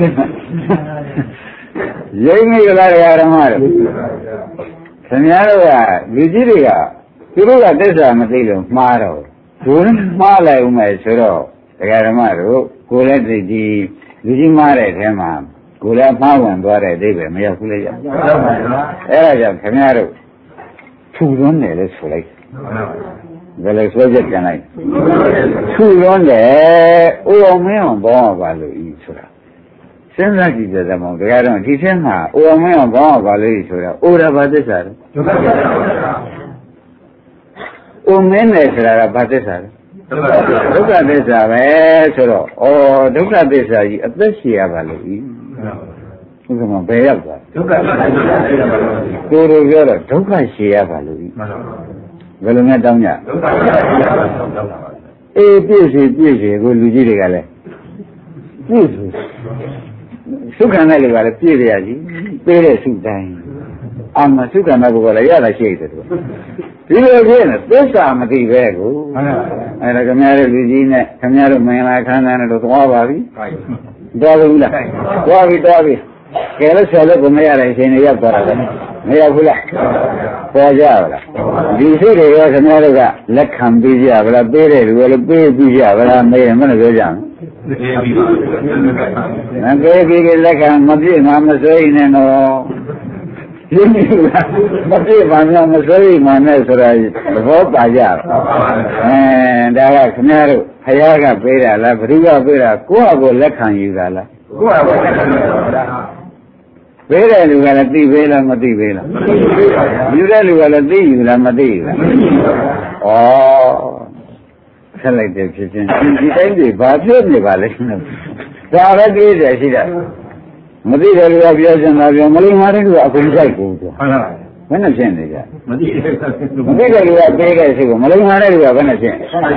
ရင်းမိလားဓမ္မတို့ခင်ဗျားတို့ကလူကြီးတွေကသူတို့ကသစ္စာမသိလို့မှားတော့ဘုန်းမှားလိုက်ဦးမယ်ဆိုတော့ဒကာဓမ္မတို့ကိုယ်လည်းဒီဒီလူကြီးမားတဲ့ထဲမှာကိုယ်လည်းမှားဝင်သွားတဲ့အဓိပ္ပာယ်မရောက်ဘူးလေရောက်ပါဘူးအဲ့ဒါကြောင့်ခင်ဗျားတို့ထူသွန်းတယ်လို့ဆိုလိုက်ဘယ်လိုဆိုချက်ပြန်လိုက်သူ့လုံးတယ်အိုအောင်မင်းအောင်ဘောပါလို့ဤဆိုတာစဉ်းစားကြည့်ကြတယ်မောင်တရားတော့ဒီထဲမှာအိုအောင်မင်းအောင်ဘောပါလို့ဤဆိုတာအိုတာဘာသစ္စာလဲဒုက္ခသစ္စာအိုမင်းနဲ့ဆိုတာကဘာသစ္စာလဲဒုက္ခသစ္စာပဲဆိုတော့ဩဒုက္ခသစ္စာကြီးအသက်ရှင်ရပါလို့ဤဥက္ကမဘယ်ရောက်သွားဒုက္ခကိုယ်တို့ပြောတော့ဒုက္ခရှင်ရပါလို့ဤဘယ်လိုများတောင်းကြဒုက္ခအေးပြည့်စီပြည့်စီကိုလူကြီးတွေကလည်းပြည့်စီသုခန္ဓာတွေကလည်းပြည့်ရကြီးပေးတဲ့သုတိုင်းအာမသုခန္ဓာကလည်းရတာရှိတယ်သူဒီလိုဖြစ်နေသစ္စာမသိပဲကိုအဲ့ဒါခင်ဗျားတို့လူကြီးနဲ့ခင်ဗျားတို့မင်္ဂလာခမ်းနားတို့သွားပါပြီသွားပြီလားသွားပြီသွားပြီကဲလို့ဆက်လို့ကိုမရတဲ့အချိန်တွေရောက်သွားတာပဲမရောက်ဘူးလားပေါ်ကြပါလားဒီစိတ်တွေရောခင်ဗျားတို့ကလက်ခံပြီးကြဗလားပေးတယ်လူလည်းပေးပြီးကြဗလားမေးရင်မလို့ပြောကြမယ်မပေးပြီးလက်ခံမပြည့်ငါမစိုးရင်နဲ့တော့ဒီလိုမပြည့်ပါများမစိုးရင်မှနဲ့ဆိုတာသဘောပါကြပါအဲဒါကခင်ဗျားတို့ဖယားကပေးတာလားဘယ်သူကပေးတာကိုယ့်အကိုလက်ခံယူတာလားကိုယ့်အကိုလက်ခံယူတာပေးတဲ့လူကလည်းသိပေးလားမသိပေးလားယူတဲ့လူကလည်းသိယူလားမသိယူလားဩဆက်လိုက်တယ်ဖြစ်ချင်းဒီတိုင်းတွေဘာပြောနေပါလဲဒါပဲသိတယ်ရှိတာမသိတဲ့လူကပြောချင်တာပြောမလိမ္မာတဲ့လူကအကုန်ကြိုက်ကုန်တယ်ဟုတ်လားဘယ်နဲ့ဖြစ်နေကြမသိမသိတဲ့လူကပေးတဲ့စိတ်ကိုမလိမ္မာတဲ့လူကဘယ်နဲ့ဖြစ်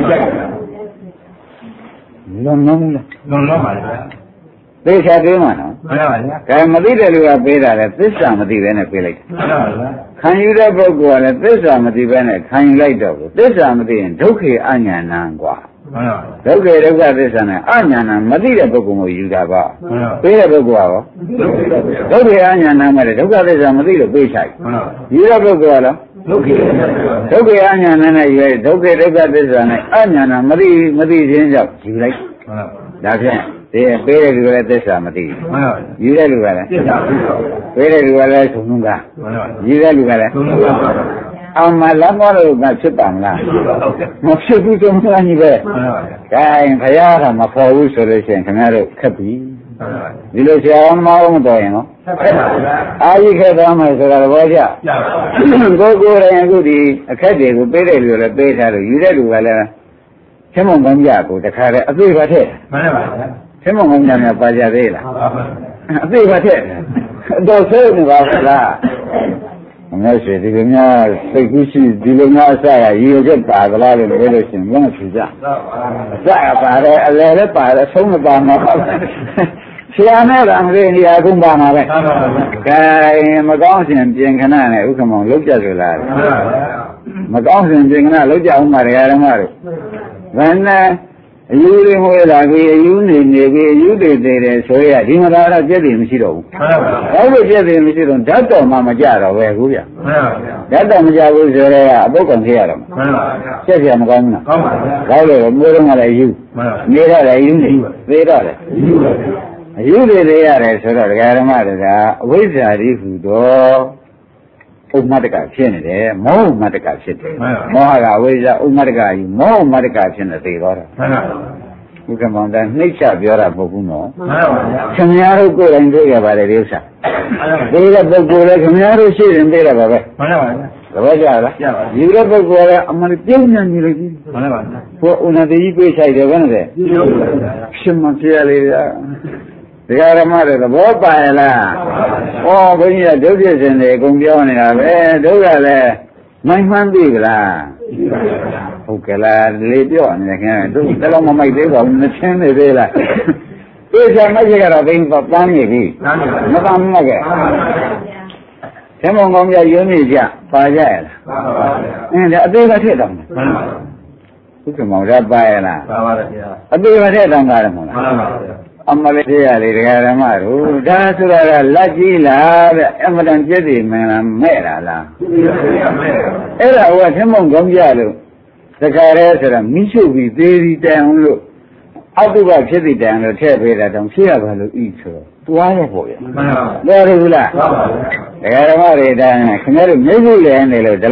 လွန်လုံးလားလွန်လုံးပါလေသေချာသေးမှာနော်မှန်ပါဗျာဒါမသိတဲ့လူကပေးတာလေသစ္စာမသိဘဲနဲ့ပေးလိုက်တယ်မှန်ပါဗျာခံယူတဲ့ပုဂ္ဂိုလ်ကလည်းသစ္စာမသိဘဲနဲ့ခံယူလိုက်တော့ဘူးသစ္စာမသိရင်ဒုက္ခေအညာဏံกว่าမှန်ပါဒုက္ခေဒုက္ခသစ္စာနဲ့အညာဏံမသိတဲ့ပုဂ္ဂိုလ်ကိုယူတာပါမှန်ပါပေးတဲ့ပုဂ္ဂိုလ်ကရောဒုက္ခေအညာဏံမဲ့ဒုက္ခသစ္စာမသိလို့ပေးချိုက်မှန်ပါယူတဲ့ပုဂ္ဂိုလ်ကလည်းဒုက္ခေဒုက္ခေအညာဏံနဲ့ယူလိုက်ဒုက္ခေဒုက္ခသစ္စာနဲ့အညာဏံမသိမသိခြင်းကြောင့်ယူလိုက်မှန်ပါဒါဖြင့်ဒီပေးတဲ့လူကလည်းသစ္စာမသိဘူးမှန်ပါယူတဲ့လူကလည်းသစ္စာသိပါပေးတဲ့လူကလည်းသုံးလုံးကမှန်ပါယူတဲ့လူကလည်းသုံးလုံးကအမှန်လားမလို့ကဖြစ်ပါမလားမဖြစ်ဘူးသုံးလုံးကြီးပဲမှန်ပါဒါရင်ခရားကမဖော်ဘူးဆိုလို့ရှိရင်ခင်ဗျားတို့ခက်ပြီမှန်ပါဒီလိုဆရာအောင်မအောင်မတော်ရင်နော်အာကြီးခက်သွားမယ်ဆိုတာသဘောကျကိုကိုယ်တိုင်အခုဒီအခက်တွေကိုပေးတဲ့လူလည်းပေးထားလို့ယူတဲ့လူကလည်းဆင်းမုံကောင်းကြကိုတခါတည်းအသေးပါထည့်မှန်ပါဗျာဆင်းမုံကောင်းကြများပါကြသေးလားအသေးပါထည့်တော့ဆဲနေပါလားငါရှိဒီကများစိတ်ကူးရှိဒီလိုများအစရရည်ရွယ်ချက်ပါသလားလို့ပြောလို့ရှိရင်ဘယ်နဲ့ဖြေကြအစရပါတယ်အလယ်လည်းပါတယ်အဆုံးမပါမှာဆရာနဲ့ကံလေးနေရာကုန်ပါမှာပဲကဲမကောင်းရှင်ပြင်ခဏနဲ့ဥက္ကမောင်လုံးကြဆိုလားမကောင်းရှင်ပြင်ခဏလုံးကြအောင်ပါတရားဓမ္မတို့ဘယ်နဲ့အယူတွေဟောလာပြီးအယူနေနေပြီးအယူတွေတည်တယ်ဆိုရဒီမှာတော့ပြည့်တယ်မရှိတော့ဘူးမှန်ပါဗျာအဲ့လိုပြည့်တယ်မရှိတော့ဓာတ်တော်မှမကြတော့ပဲဘူးဗျာမှန်ပါဗျာဓာတ်တော်မကြဘူးဆိုရဲအပုတ်ကောင်ခေရတော့မှန်ပါဗျာဆက်ပြမကောင်းဘူးလားကောင်းပါဗျာကောင်းလို့မျိုးတော့လည်းယူမှန်ပါနေတော့လည်းယူနေသေးတော့လည်းယူပါဗျာအယူတွေသေးရတယ်ဆိုတော့ဒကာဓမ္မတွေကအဝိဇ္ဇာတိဟူသောဥမ္မတကဖြစ်နေတယ်မောဥမ္မတကဖြစ်တယ်မောဟကအဝိဇ္ဇာဥမ္မတကယူမောဥမ္မတကဖြစ်နေသေးတော့မှန်ပါဘုရားမောင်တန်နှိမ့်ချပြောတာမဟုတ်ဘူးနော်မှန်ပါဗျာခင်ဗျားတို့ကိုယ်တိုင်တွေ့ရပါတယ်ဒီဥစ္စာဒီကပုဂ္ဂိုလ်လည်းခင်ဗျားတို့ရှိရင်သိတာပါပဲမှန်ပါဗျာသဘောကျလားကျပါပြီဒီကပုဂ္ဂိုလ်လည်းအမှန်ပြုံးနေနေလို့ကြီးမှန်ပါဗျာဘုဥနာတိကြီးပြေးဆိုင်တယ်ဘယ်နဲ့လဲဖြစ်မှဖြစ်ရလေဗျာဒကာရမတွေသဘောပါရလားဩဘုန်းကြီးကဒုက္ခရှင်တွေအကုန်ပြောနေတာပဲဒုက္ခလည်းမိုင်းမှန်းပြီလားဟုတ်ကဲ့လားလေပြောနေခင်ဗျတို့တလုံးမမိုက်သေးပါဘူးမချင်းနေသေးလားပြေချာမိုက်ရတော့ဘိန်းပန်းနေပြီမပန်းမကဲဆင်းမကောင်းကြယွန်းနေကြပါကြရလားပါပါဗျာအင်းဒါအသေးကထည့်တော့မှန်ပါဘုရားမောင်ရပါရလားပါပါဗျာအသေးကထည့်တော့မှာမဟုတ်လားမှန်ပါဗျာအမလေးသေးရလေဒကာဓမ္မတို့ဒါဆိုတာကလက်ကြီးလားတဲ့အမတန်ပြည့်တည်မင်းလားမဲ့တာလားအဲ့ဒါဟိုကဆင်းမကောင်းကြလို့ဒကာရဲဆိုတာမိရှုပ်ပြီးသေးပြီးတိုင်အောင်လို့အတုပဖြစ်တဲ့တိုင်လို့ထည့်ပေးတာတောင်ဖြစ်ရပါလို့ဤဆိုတော့တွားရပေါ့ဗျာမှန်ပါဘူးတော်ရဘူးလားမှန်ပါဘူးဒကာဓမ္မတွေဒါခင်ဗျားတို့မျက်စိလည်းနေလို့ဒီလောက်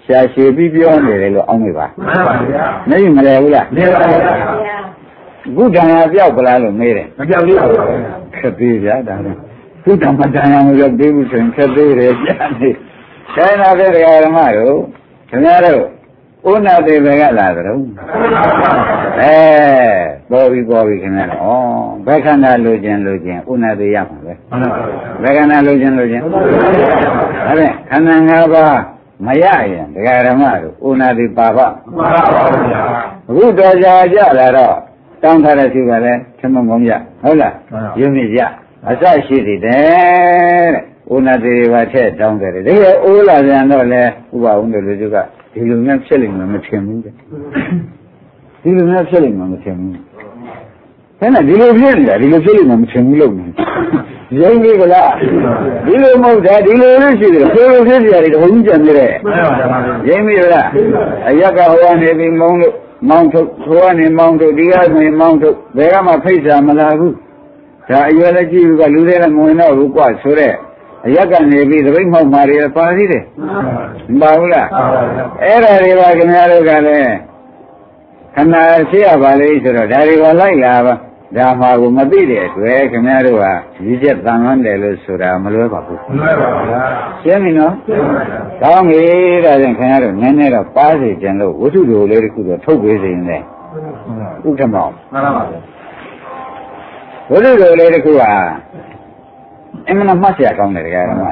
ရှာရှည်ပြီးပြောနေတယ်လို့အောင်းမိပါမှန်ပါဗျာမင်းမလဲဘူးလားလဲပါဗျာခုတန်ရပြောက်ပလားလို့မေးတယ်မပြောက်သေးပါဘူးခက်သေးဗျာဒါတော့ခုတန်မတန်ရမပြောက်သေးဘူးဆိုရင်ခက်သေးတယ်ကြာနေဒါနာတဲ့ဓမ္မတို့ခင်ဗျားတို့ဥနာတိဘယ်ကလာသလဲအဲပေါ်ပြီးပေါ်ပြီးခင်ဗျားဩဘယ်ခန္ဓာလိုခြင်းလိုခြင်းဥနာတိရမှာပဲဘယ်ခန္ဓာလိုခြင်းလိုခြင်းဒါဖြင့်ခန္ဓာ၅ပါးမရရင်ဒကာဓမ္မတို့ဥနာတိပါပါမှန်ပါပါဗျာအခုတော်ကြာကြလာတော့တောင်းထားတဲ့သူကလည်းသမုံမုံရဟုတ်လားယုံမြရအစရှိသေးတယ်တဲ့ဥနာတိတွေပါထက်တောင်းတယ်တကယ်အိုးလာပြန်တော့လေဥပအောင်တို့လူစုကဒီလိုမျိုးဖြစ်လိမ့်မယ်မထင်ဘူးတဲ့ဒီလိုမျိုးဖြစ်လိမ့်မယ်မထင်ဘူးခဏဒီလိုဖြစ်နေတာဒီလိုဖြစ်လိမ့်မယ်မထင်ဘူးလို့ရင်းကြီးကလားဒီလိုမဟုတ်တာဒီလိုလို့ရှိတယ်ဆိုလိုဖြစ်ကြတယ်ဘုံကြီးကြံနေတယ်ရင်းကြီးကလားအရက်ကဟိုကနေပြီးမောင်းလို့မောင်းထုတ်ဟိုကနေမောင်းထုတ်ဒီကနေမောင်းထုတ်ဘယ်ကမှဖိတ်စာမလာဘူးဒါအရွယ်လက်ကြီးကလူတွေကမဝင်တော့ဘူးကွာဆိုတဲ့အရက်ကနေပြီးသပိတ်မှောက်မာတွေပါသေးတယ်မပါဘူးလားအဲ့ဒါတွေပါခင်ဗျားတို့ကလည်းခဏရှိရပါလေဆိုတော့ဒါတွေကလိုက်လာပါဒါမှကိုမသိတဲ့အတွက်ခင်ဗျားတို့ကရည်ချက်တန်လွန်းတယ်လို့ဆိုတာမလွဲပါဘူးမလွဲပါဘူးဗျာရှင်းပြီနော်ကောင်းပြီဒါကြောင့်ခင်ဗျားတို့နည်းနည်းတော့ပါစေခြင်းလို့ဝတ္ထုတို့လေးတစ်ခုတော့ထုတ်ပေးစေရင်လေဥက္ကမောင်မှန်ပါပါဝတ္ထုတို့လေးတစ်ခုကအမှန်မှတ်เสียကောင်းတယ်တရားဓမ္မ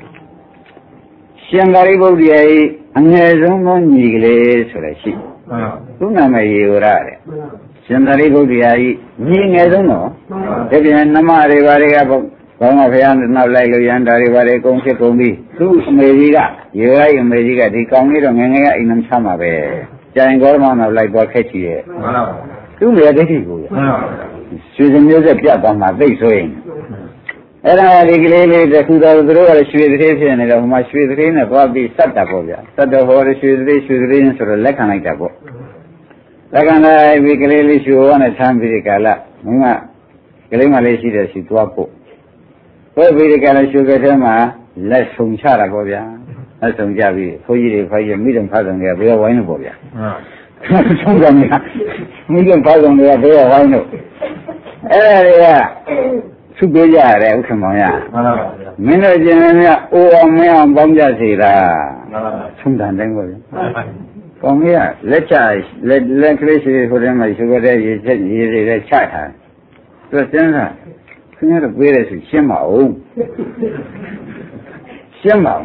ရှင်သာရိပုတ္တရာ၏အငယ်ဆုံးသောညီကလေးဆိုလည်းရှိသူ့နာမည်ရေဝရတဲ့ရှင်သာရိပုတ္တရာ၏ညီငယ်ဆုံးတော့ဒီပြန်နမတွေဘာတွေကဘုရားဘုရားနောက်လိုက်လို့ရန်တာတွေဘာတွေအကုန်ဖြစ်ကုန်ပြီသူ့အမေကြီးကရေဝရ၏အမေကြီးကဒီကောင်းလေးတော့ငယ်ငယ်ကအိမ်နှမ်းချမှာပဲကြိုင်ကောမောင်နောက်လိုက်တော့ခက်ချီရဲ့မှန်ပါပါသူ့မေဒိဋ္ဌိကိုမှန်ပါပါရွှေစမျိုးဆက်ပြတ်သွားမှာသိဆိုရင်အဲ့ဒါဒီကလေးလေးတခုတော့သူတို့ကရွှေသေးဖြစ်နေတော့ဟိုမှာရွှေသေးနဲ့သွားပြီးစက်တာပေါ့ဗျာစက်တော့ဟောရွှေသေးရွှေသေးဆိုတော့လက်ခံလိုက်တာပေါ့လက်ခံလိုက်ပြီးကလေးလေးရွှေဝါနဲ့ထမ်းပြီးကာလမင်းကကလေးမလေးရှိတယ်ရှိသွားဖို့ဘယ်ပြီးကာလရွှေကထဲမှာလက်ဆုံချတာပေါ့ဗျာလက်ဆုံကြပြီးခွေးကြီးတွေဖိုက်ရမိတယ်ဖတ်ဆောင်ကြဘယ်ဝိုင်းလို့ပေါ့ဗျာဟုတ်ဆုံးကြမြမိတယ်ဖတ်ဆောင်ကြဘယ်ဝိုင်းလို့အဲ့ဒါတွေကသူပြောကြရတယ်ဥက္ကမောင်ရမှန်ပါပါဗျာမင်းတို့ကျင်များအိုအောင်မင်းအောင်ပေါင်းကြစေတာမှန်ပါပါသုံးတန်တိုင်းပေါ့ဗျာကောင်းကြီးကလက်ချလက်လက်ကလေးရှိဟိုထဲမှာရှိခဲ့တဲ့ရေချက်ရေတွေလည်းချထားသူစဉ်းစားခင်ဗျားတို့ပြေးတယ်ဆိုရှင်းပါဦးရှင်းပါဦး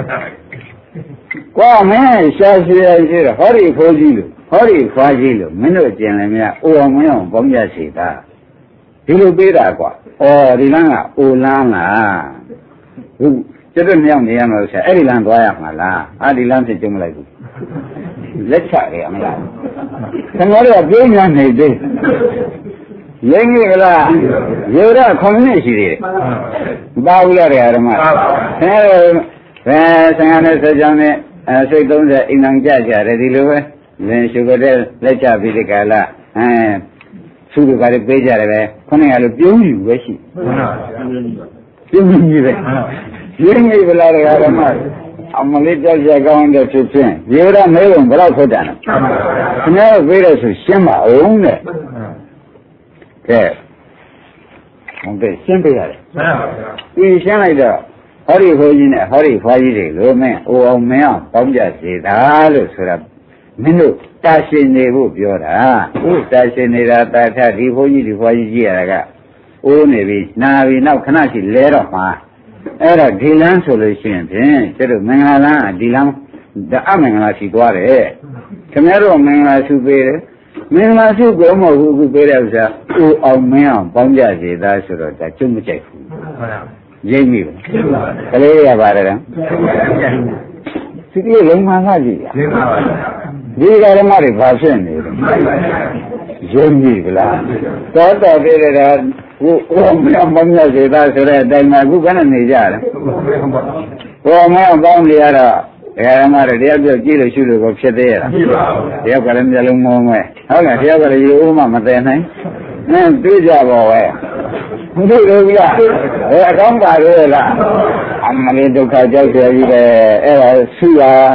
ကွာမင်းရှားရှိရရှိတော့ဟောဒီခိုးကြီးလို့ဟောဒီခွားကြီးလို့မင်းတို့ကျင်လည်းများအိုအောင်မင်းအောင်ပေါင်းကြစေတာဒီလိုပေးတာကွာဩဒီလမ်းကအိုလမ်းလားဟုတ်ကျွတ်တို့မြောက်နေရမှာလို့ဆိုအဲ့ဒီလမ်းသွားရမှာလားအာဒီလမ်းဖြစ်ကြုံမလိုက်ဘူးလက်ချရမလားခင်ဗျားတို့ကပြေးညာနေသေးရင်းကြီးကလားရေရခုနှစ်ရှိသေးတယ်ပါဘူးလားဓမ္မအဲအဲဆံရတဲ့ဆက်ကြောင်းနဲ့အဲစိတ်သုံးဆအိမ်အောင်ကြကြတယ်ဒီလိုပဲလင်းရှုကြတဲ့လက်ချပြီးဒီကလာအဲသူတို့ကလည်းပေးကြတယ်ပဲခုနကလိုပြုံးယူပဲရှိပြုံးယူပဲရင်းကြီးဗလားဓမ္မအမလေးကြောက်ကြကောင်းတဲ့ဖြစ်ချင်းရေရမဲုံဘယ်တော့ထွက်တယ်လဲခင်ဗျားတို့ပေးတယ်ဆိုရှင်းပါအောင်တဲ့ကဲဟုတ်ကဲ့ရှင်းပေးရတယ်မှန်ပါဗျာဒီရှင်းလိုက်တော့ဟောဒီခိုးကြီးနဲ့ဟောဒီဖွားကြီးတွေလိုမင်းအိုအောင်မင်းအောင်ပေါင်းကြစေတာလို့ဆိုတာမင်းတို့တာရှင်နေဖို့ပြောတာဟုတ်တာရှင်နေတာတာထဒီဘုန်းကြီးဒီဘွားကြီးကြည့်ရတာကအိုးနေပြီနာပြီနောက်ခဏရှိလဲတော့မှာအဲ့တော့ဒီလမ်းဆိုလို့ရှိရင်ဖြင့်ကျတို့မင်္ဂလာလမ်းဒီလမ်းဓအမင်္ဂလာရှိသွားတယ်ခင်ဗျားတို့မင်္ဂလာစုပေးတယ်မင်္ဂလာစုကိုမဟုတ်ဘူးခုပေးတဲ့ဥစ္စာအိုအောင်မင်းအောင်ပေါင်းကြစေသားဆိုတော့ဒါကျွတ်မကြိုက်ဘူးရိပ်မိဘူးကလေးရပါတယ်ကွဒီကိလုံးမှန်လားကြည့်ရရိပ်ပါပါဒီကဓမ္မတွေဘာဖြစ်နေလဲရုံးကြီးကလားတော်တော်ပြည့်တဲ့ဟိုဟိုမင်းမမြတ်စေသားဆိုတဲ့အတိုင်းမှာအခုကလည်းနေကြတယ်ဟိုမင်းပေါင်းနေရတော့ဓမ္မတွေတရားပြောကြည့်လို့ရှုလို့ကိုဖြစ်သေးရလားတယောက်ကလည်းမျက်လုံးမောမဲဟုတ်လားတယောက်ကလည်းရေဦးမှမတည်နိုင်နင်းတွေးကြပါဝဲဘုရားတို့ကအဲအကောင်းပါလေလားအမလေးဒုက္ခကြောက်ကြပြီပဲအဲ့ဒါဆူရ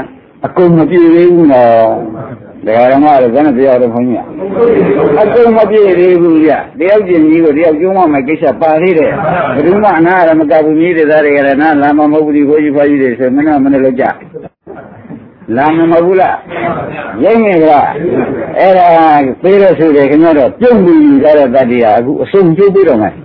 အကုန်မပြေသေးဘူးနော်ဒကာဓမ္မတို့ဘယ်နဲ့ပြောတော့ခွန်ကြီးအကုန်မပြေသေးဘူးဗျတယောက်ချင်းကြီးကိုတယောက်ကျုံးမမယ်ကိစ္စပါသေးတယ်ဘယ်သူမှအနာရမကဘူးကြီးတွေသားတွေကလည်းနာလာမမဟုတ်ဘူးကိုကြီးဖွားကြီးတွေဆိုမင်းကမနဲ့လို့ကြလာမမဟုတ်ဘူးလားရိမ့်နေကြလားအဲ့ဒါသေးလို့ဆိုတယ်ခင်ဗျားတော့ပြုံးပြီးကြတဲ့တတ္တိဟာအခုအဆုံးကျိုးပြီးတော့မယ်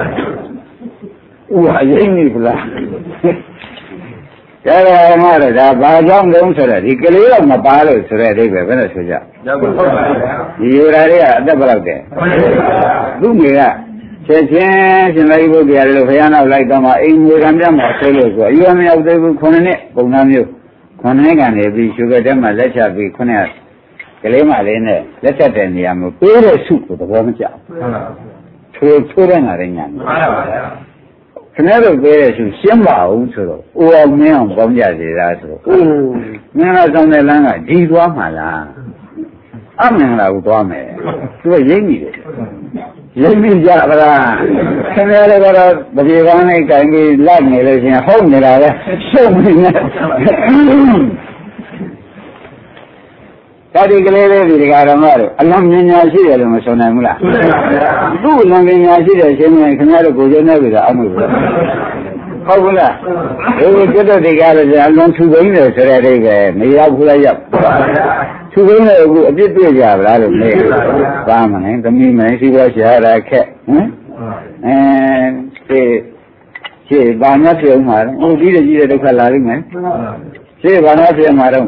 ဥဟာရိမ့်နေဘူးလားဒါကမှတော့ဒါဘာကြောင့်လဲဆိုတော့ဒီကလေးတော့မပါလို့ဆိုတဲ့အဓိပ္ပာယ်ဘယ်နဲ့ဆိုကြဟုတ်ပါဘူးဒီယူရာတွေကအသက်ဘယ်လောက်တည်းသူ့မိကချက်ချင်းရှင်သာရိပုတ္တရာတို့ဘုရားနောက်လိုက်တော့မှအိမ်ငွေကံပြတ်မှာဆွဲလို့ဆိုအယူမရောက်သေးဘူးခုနှစ်နှစ်ပုံသားမျိုးခုနှစ်နှစ်ကနေပြီးရှုခဲ့တဲ့မှာလက်ချပြီးခုနှစ်ကလေးမလေးနဲ့လက်ချက်တဲ့နေရာမျိုးပေးတဲ့စုကိုသဘောမကျဘူးဟုတ်ပါဘူးထိုးထိုးတဲ့ငါတွေညာမှန်ပါဗျာခင်ဗျားတို့ပေးတဲ့သူရှင်းပါအောင်ဆိုတော့အိုအောင်မင်းအောင်ပေါင်းကြစေတာဆိုတော့အိုးမင်းတို့ဆောင်တဲ့လမ်းကဒီသွားမှာလားအမင်္ဂလာကိုသွားမယ်သူကရိမ့်နေတယ်ရိမ့်နေကြပါလားခင်ဗျားတို့ကတော့ဗပြေကောင်းနဲ့ကြိုင်ပြီးလိုက်နေလို့ရှိရင်ဟုတ်နေတာပဲရှုပ်နေတယ်ဒါဒီကလေးလေးဒီကဓမ္မတို့အလုံးဉာဏ်ရှိတယ်လို့မဆိုနိုင်ဘူးလားသူ့အလုံးဉာဏ်ရှိတယ်ရှင်းရင်ခင်ဗျားတို့ကိုယ်ကျနေပြီလားအမှုပဲဟုတ်ဘူးလားဒီကျွတ်တဲ့ဒီကားလည်းအလုံးထူပိန်းတယ်ဆိုတဲ့အဓိပ္ပာယ်မရောက်ဘူးလားရောက်ထူပိန်းတယ်အခုအပြစ်တွေ့ကြပါလားလို့မေးပါမလဲသမီးမယ်ရှိတော့ရှားတာခက်ဟမ်အဲဒီရှေ့ဘာမှပြုံးမှာဟိုကြီးကြီးတဲ့ဒုက္ခလာလိမ့်မယ်ရှေ့ဘာမှပြုံးမှာတော့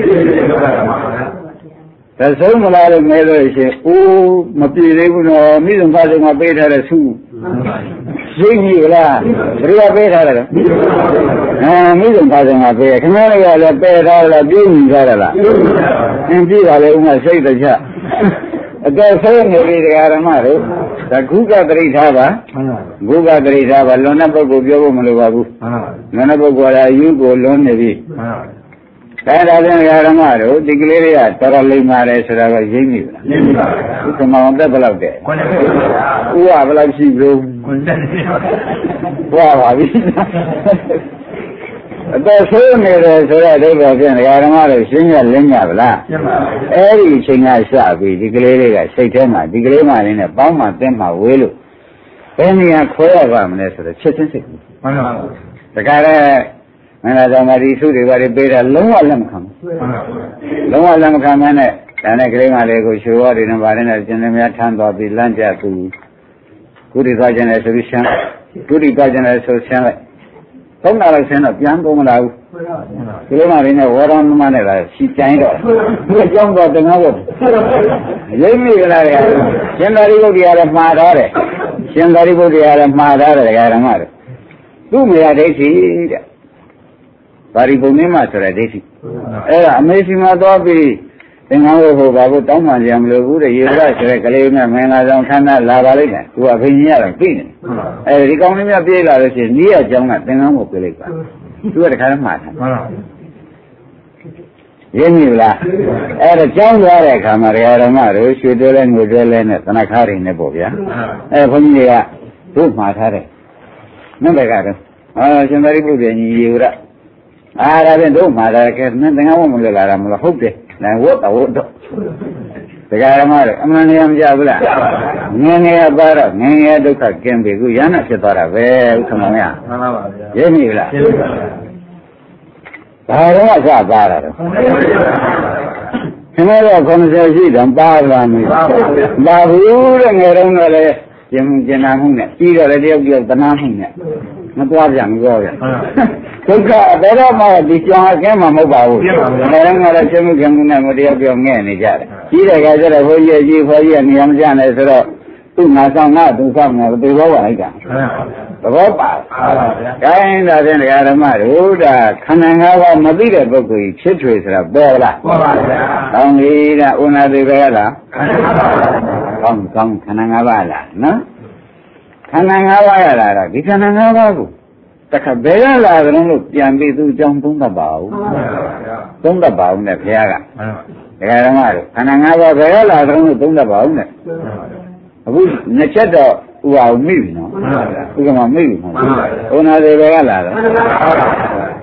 ဒါဆုံးမလားလို့မဲလို့ရှိရင်အိုးမပြေသေးဘူးနော်မိစုံဖားစုံကပေးထားတဲ့ဆုရှင်းကြီးလားဘယ်ကပေးထားတယ်လဲအဲမိစုံဖားစုံကပေးခင်ဗျားတွေကလည်းပေးထားလားပြည့်နေကြတယ်လားအင်းပြည့်ပါလေဦးမစိတ်တချအတော်ဆုံးနေပြီတရားဓမ္မတွေဒါခုကတရိထားပါခုကတရိထားပါလွန်တဲ့ပုဂ္ဂိုလ်ပြောဖို့မလိုပါဘူးလွန်တဲ့ပုဂ္ဂိုလ်ကအယူကိုလွန်နေပြီဒါဒါဖြင့်ဓမ္မတို့ဒီကလေးတွေကတော်တော်လိမ္မာတယ်ဆိုတာကရိမ့်နေပါလားရိမ့်နေပါဘူးဒီမှာအသက်ဘယ်လောက်တည်းခွန်းနေပါဥပဘယ်လောက်ရှိလို့ခွန်းနေပါဘွားပါပြီအသက်ဆိုးနေတယ်ဆိုတော့ဒီဘက်ဖြင့်ဓမ္မတို့ရှင်းရလင်းကြပါလားရှင်းပါဘူးအဲ့ဒီအချိန်ကစပြီးဒီကလေးတွေကစိတ်ထဲမှာဒီကလေးမလေးနဲ့ပေါင်းမှတင်းမှဝေးလို့ဘယ်နေရာခွဲရပါမလဲဆိုတော့ချက်ချင်းစိတ်မှန်ပါဘူးဒါကြတဲ့မင်းသားမာဒီစုတွေဘာတွေပေးတာလုံးဝလက်မခံဘူးလုံးဝလက်မခံမနဲ့ဒါနဲ့ကလေးမလေးကိုရှူရောတွေနဲ့ဗားနဲ့ကျင်နေများထမ်းသွားပြီးလမ်းကျသူကုတိသွားခြင်းနဲ့ဆိုပြီးရှင်းကုတိသွားခြင်းနဲ့ဆိုရှင်းလိုက်သုံးနာလောက်ရှင်းတော့ပြန်ကုန်မလာဘူးကလေးမလေးနဲ့ဝေါရမမနဲ့လာရှီကြိုင်းတော့သူအကြောင်းတော့တငါဘုတ်ရိပ်မိကြလားရှင်သာရိပုတ္တရာလည်းမှားထားတယ်ရှင်သာရိပုတ္တရာလည်းမှားထားတယ်ဓမ္မတွေသူ့မေရဒိဋ္ဌိတဲ့ပါရိပုံနေမှာဆိုတဲ့ဒိဋ္ဌိအဲ့ဒါအမေစီမှာသွားပြီးသင်္ကန်းဝတ်ဖို့ဘာကိုတောင်းပန်ကြမလို့ဘူးတဲ့ရေရဆိုတဲ့ကလေးနဲ့မင်္ဂလာဆောင်ခန္ဓာလာပါလိမ့်မယ်သူကဘိညာရတော့ပြီးနေတယ်အဲဒီကောင်းလေးများပြေးလာလို့ရှိရင်နီးရအကြောင်းကသင်္ကန်းဝတ်ပြေးလိုက်ပါသူကတခါမှမှားတာမှန်ပါရင်းပြီလားအဲ့ဒါကြောင်းသွားတဲ့အခါမှာဓမ္မတို့ရွှေတွဲလဲငွေတွဲလဲနဲ့သနခါတွေနဲ့ပေါ့ဗျာအဲဘုန်းကြီးတွေကတို့မှားထားတယ်နတ်ဘက်ကတော့အာရှင်သာရိပုတ္တရာညီရေရအာဒါဖြင့်တို့မှာလည်းကဲမင်းသင်္ကန်းဝတ်မလို့လာတာမလို့ဟုတ်တယ်လည်းဝတ်တော့ဝတ်တော့တရားဓမ္မတွေအမှန်တရားမကြဘူးလားငင်းငယ်ပါတော့ငင်းငယ်ဒုက္ခကင်းပြီခုရဟနာဖြစ်သွားတာပဲဥက္ကမောင်ရမှန်ပါပါဗျာရင်းပြီလားရှင်းပါပါဘာတော့စပါတာတော့ခင်ဗျားတော့ခုနှစ်ဆယ်ရှိတယ်ပါလာမလို့ပါဘူးတဲ့ငယ်တုန်းကလည်းကျင်ကျင်နာမှုနဲ့ပြီးတော့လည်းတယောက်တယောက်တနာမှုနဲ့မသွားပြန်ဘူးရောဗျာဒုက္ခဘယ်တော့မှဒီကြောင်အကဲမှမဟုတ်ပါဘူး။ဒါလည်းငါလည်းချင်းမှုကံမှုနဲ့မတရားပြောငဲ့နေကြတယ်။ကြီးတဲ့ခါကျတော့ဘုန်းကြီးကြီးဘုန်းကြီးကနေရာမကျနဲ့ဆိုတော့သူ့ငါဆောင်ငါသူဆောင်ငါဒီဘောပါလိုက်တာ။သဘောပါ။ဒါရင်ဒါဖြင့်ဓမ္မတို့ဒါခန္ဓာ၅ပါးမသိတဲ့ပုဂ္ဂိုလ်ကြီးဖြစ်ထွေဆိုတာပေါ်လား။ပေါ်ပါဗျာ။ကောင်းပြီဒါဥနာသေးပဲလား။ကောင်းကောင်းခန္ဓာ၅ပါးလားနော်။ခန္ဓာ၅ပါးရလာတော့ဒီခန္ဓာ၅ပါးကိုတခါဘယ်ရလာကြလို့ပြန်ပြီးသူ့အကြောင်းသုံးတတ်ပါဦးသုံးတတ်ပါဦးနဲ့ဘုရားကဒကာဓမ္မတို့ခန္ဓာ၅ပါးဘယ်ရလာကြလို့သုံးတတ်ပါဦးနဲ့အခုနှစ်ချက်တော့ဥအောင်မိပြီနော်ဥက္ကမမိပြီနော်ဘုနာတွေဘယ်ကလာတော့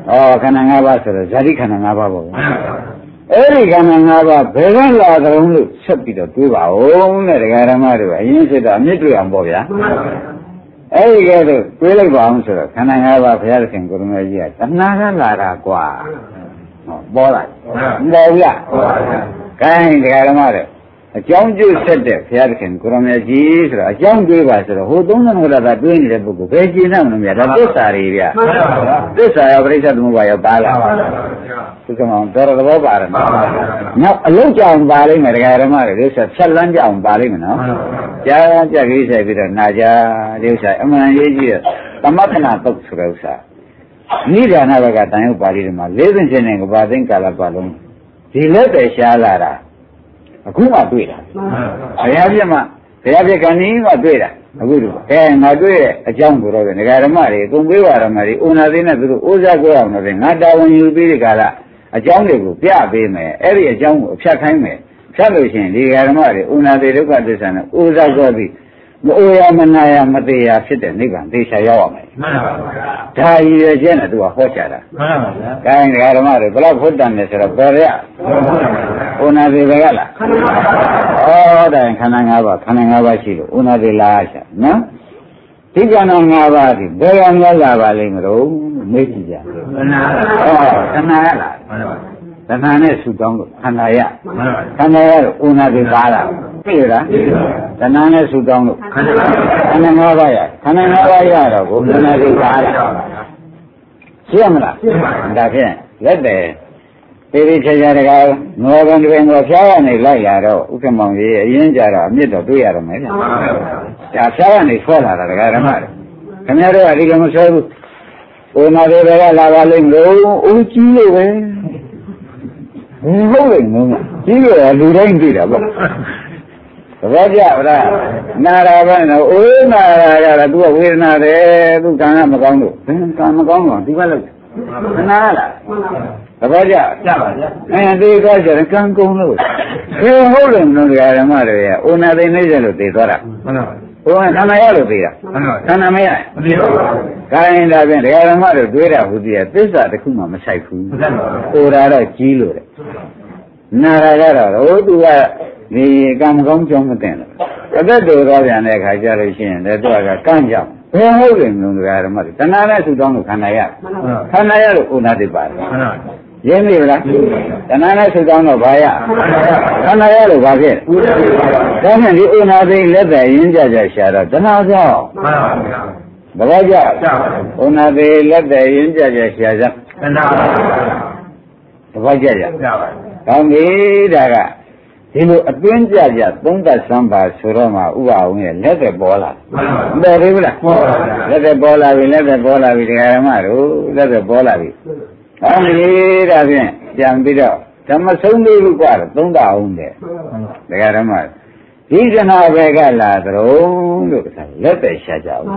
ဩခန္ဓာ၅ပါးဆိုတော့ဇာတိခန္ဓာ၅ပါးပေါ့အဲ့ဒီခန္ဓာ၅ပါးဘယ်ကလာကြုံလို့ဆက်ပြီးတော့တွေးပါဦးတဲ့ဒကာဓမ္မတို့အရင်စစ်တော့အမြင့်တွေ့အောင်ပေါ့ဗျာအဲ့ဒီကဲတော့တွေးလိုက်ပါအောင်ဆိုတော့ခန္ဓာ၅ပါးဘုရားသခင်ကိုရမကြီးကတဏှာကလာတာကွာဟောပေါ်လာမပေါ်ဘူးလားပေါ်ပါဗျာခိုင်းဒကာဓမ္မတို့အကြောင်းကျိုးဆက်တဲ့ဘုရားသခင်ကိုရမကြီးဆိုတော့အကြောင်းတွေးပါဆိုတော့ဟိုသုံးဆယ်ကတွေးနေတဲ့ပုဂ္ဂိုလ်ဘယ်ကျင်းနိုင်မလို့မြတ်ဒါသစ္စာတွေဗျာသစ္စာရောပရိစ္ဆေသမုပ္ပါရောပါလားသူကမှတော်တော်သဘောပါတယ်နောက်အလုတ်ကြောင်ပါလိမ့်မယ်ဒကာဓမ္မတွေဒီဥစ္စာဖြတ်လန်းကြအောင်ပါလိမ့်မယ်နော်ကြားကြကြီးဆိုင်ပြီးတော့နာကြဒီဥစ္စာအမှန်ရေးကြည့်တဲ့သမထနာတုတ်ဆိုတဲ့ဥစ္စာနိဒာနဘကတန်ရုပ်ပါဠိတွေမှာလေးသိချင်းနဲ့ကဘာသိကာလပတ်လုံးဒီလက်ပဲရှားလာတာအခုမှတွေ့တာဘုရားပြတ်မှဘုရားပြတ်ကနေမှတွေ့တာအခုတို့အဲငါတွေ့တဲ့အကြောင်းကိုတော့ဒကာဓမ္မတွေအကုန်ပေးပါရမတွေဥနာသိနဲ့သူတို့ဥစားကိုအောင်တော့ငါတာဝန်ယူပြီးဒီကလာအကြောင်းတွေကိုပြပေးမယ်အဲ့ဒီအကြောင်းကိုအဖြတ်ခိုင်းမယ်ဖြတ်လို့ရှိရင်ဒီဒကာဓမ္မတွေဥနာသိဒုက္ခသစ္စာနဲ့ဥစားကိုပြီးမအိုရမနာရမသေးရဖြစ်တဲ့နိဗ္ဗာန်သေချာရောက်အောင်မယ်မှန်ပါဗျာဒါရည်ရခြင်းနဲ့သူကဟောချတာမှန်ပါဗျာဒါရင်ဒကာဓမ္မတွေဘယ်လောက်ဟုတ်တယ်လဲဆိုတော့ပယ်ရဥနာသေးပဲကလားဩဒါရင်ခန္ဓာ၅ပါးခန္ဓာ၅ပါးရှိလို့ဥနာသေးလားရှာနော်ဒီခန္ဓာ၅ပါးဒီဘယ်ရောများလာပါလိမ့်မလို့မေ့ကြည့်ကြသနာဩသနာရလားမှန်ပါသနာနဲ့ဆူတောင်းလို့ခန္ဓာရခန္ဓာရလို့ဥနာသေးပါလားသိရလားသနာနဲ့ဆူတောင်းလို့ခန္ဓာခန္ဓာ၅ပါးရခန္ဓာ၅ပါးရတော့ကိုဥနာသေးပါလားရှင်းမလားဒါဖြင့်လက်တယ်ဒီဒီချာချာတကားငေါ်ကန်တွင်ငေါ်ဖျားရနေလိုက်လာတော့ဥက္ကမောင်ကြီးအရင်ကြတော့အမြင့်တော့တွေ့ရတော့မယ်ဗျာဒါဖျားရနေဆွဲလာတာတကားဓမ္မတွေခင်ဗျားတို့ကဒီကမဆွဲဘူးဥနာသေးပဲလာပါလိမ့်လို့ဦးကြီးလို့ပဲဒီဟုတ်လိမ့်မယ်ကြီးလို့လူတိုင်းသိတာပေါ့သဘောကျလားနာရာပဲနော်အိုးနာရာကလည်းသူကဝေဒနာတယ်သူကံကမကောင်းလို့ကံမကောင်းတော့ဒီဘက်လို့နာလားသဘောကျကြပါဗျာအဲဒီကောကျရင်ကံကုန်လို့ဒီဟုတ်လိမ့်လို့ဓမ္မတွေရဲ့အိုနာသိနေကြလို့သိသွားတာမှန်ပါဘုရားခန္ဓာရလို့သိတာမှန်ပါခန္ဓာမရမသိပါဘူးခိုင်းဒါဖြင့်ဓမ္မတွေတွေးတာဟုတ်သေးရဲ့သစ္စာတစ်ခုမှမဆိုင်ဘူးမှန်ပါဘူးဟိုတာတော့ကြီးလို့တဲ့နာရာကတော့ဟိုသူကဒီကံကောင်းကြောင်းမသိဘူးအသက်တော်သွားပြန်တဲ့အခါကျလို့ရှိရင်လည်းသူကကံကြောင်းဘယ်ဟုတ်လိမ့်လို့ဓမ္မတွေတဏှာနဲ့ဆူတောင်းလို့ခန္ဓာရခန္ဓာရလို့ဥနာတိပါတယ်မှန်ပါရင်းပြီလားတဏှာနဲ့ဆူတောင်းတော့ဘာရခန္ဓာရလို့ဘာဖြစ်ဒါဖြင့်ဒီဥနာသိလက်သက်ရင်းကြကြရှာတော့တဏှာကြောင့်မှန်ပါဗျာသဘောကျဥနာသိလက်သက်ရင်းကြကြရှာကြတဏှာသဘောကျကြပါကောင်းပြီဒါကဒီလိုအတွင်းကြကြသုံးသက်စမ်းပါဆိုတော့မှဥပအောင်ရဲ့လက်သက်ပေါ်လာမှန်ပါဘူးလားပေါ်ပါဗျာလက်သက်ပေါ်လာပြီလက်သက်ပေါ်လာပြီဒကာဓမ္မတို့လက်သက်ပေါ်လာပြီကောင်းပြီဒါဖြင့်ပြန်ပြီးတော့ဓမ္မဆုံးလေးခုกว่าသုံးတာအောင်တယ်ဒကာဓမ္မဒီကနာပဲကလာသရုံလို့လက်သက်ရှာကြအောင်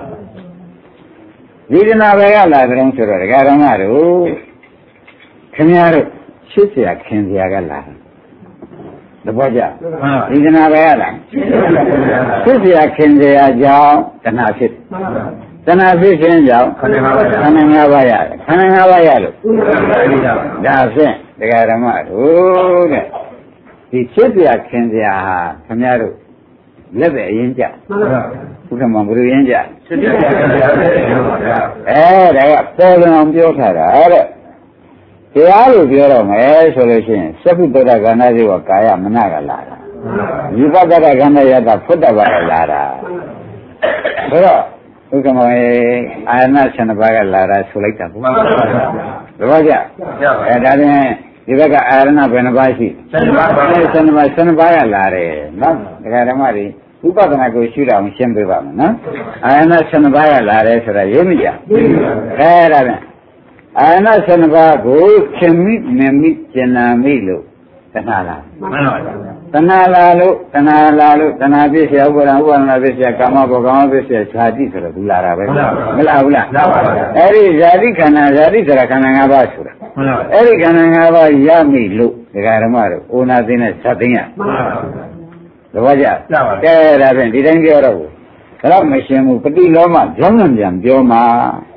ဒီကနာပဲကလာသရုံဆိုတော့ဒကာဓမ္မတို့ခင်ဗျားတို့ရှစ်ဆရာခင်ဆရာကလာတပည့်ကြဒီကနာပဲရလားရှစ်ဆရာခင်ဆရာကြောင့်တဏှာဖြစ်တဏှာဖြစ်ခြင်းကြောင့်ခန္ဓာ၅ပါးခန္ဓာ၅ပါးရတယ်ခန္ဓာ၅ပါးရလို့ဒါဖြင့်ဒကာဓမ္မတို့တဲ့ဒီရှစ်ဆရာခင်ဆရာဟာခင်ဗျားတို့လက်ပဲအရင်ကြဘုရားမဘယ်လိုရင်ကြရှစ်ဆရာခင်ဆရာအဲဒါကပေါ်လွန်အောင်ပြောထားတာတဲ့တရားလို့ပြောတော့မယ်ဆိုလို့ရှိရင်သက္ကုတ္တကန္နာဇေဝကာယမနကလာတာဝိပဿနာကန္နာယတဖုတ္တဘာကလာတာဆိုတော့ဥက္ကမောအာရဏဆန္ဒဘာကလာတာဆိုလိုက်တာဘုရားသဘောကျအဲဒါဖြင့်ဒီဘက်ကအာရဏဘယ်နှပါးရှိဆန္ဒဘာဆန္ဒဘာဆန္ဒဘာကလာတယ်နော်ဒကာဓမ္မတွေဝိပဿနာကိုရှုတာအောင်ရှင်းပေးပါမယ်နော်အာရဏဆန္ဒဘာကလာတယ်ဆိုတာရေးမကြအဲဒါဖြင့်အာရဏဆန္ဒဘာကိုခင်မိမမိကျင်နာမိလို့တဏှာလားမှန်ပါပါတဏှာလာလို့တဏှာလာလို့တဏှာပြည့်စရာဥပါဒဥပါဒနာပြည့်စရာကာမဘောကာမပြည့်စရာဇာတိဆိုတော့ဘူးလာတာပဲမလားဘူးလားလားပါပါအဲ့ဒီဇာတိခန္ဓာဇာတိဆိုတာခန္ဓာ၅ပါးဆိုတာမှန်ပါအဲ့ဒီခန္ဓာ၅ပါးရမိလို့ဒကာဓမ္မတို့အိုနာသိနဲ့ဇတ်သိရမှန်ပါသဘောကျကဲဒါဖြင့်ဒီတိုင်းပြောတော့ဘူးဒါတော့မရှင်းဘူးပฏิလောမကြောင်းပြန်ပြောမှာ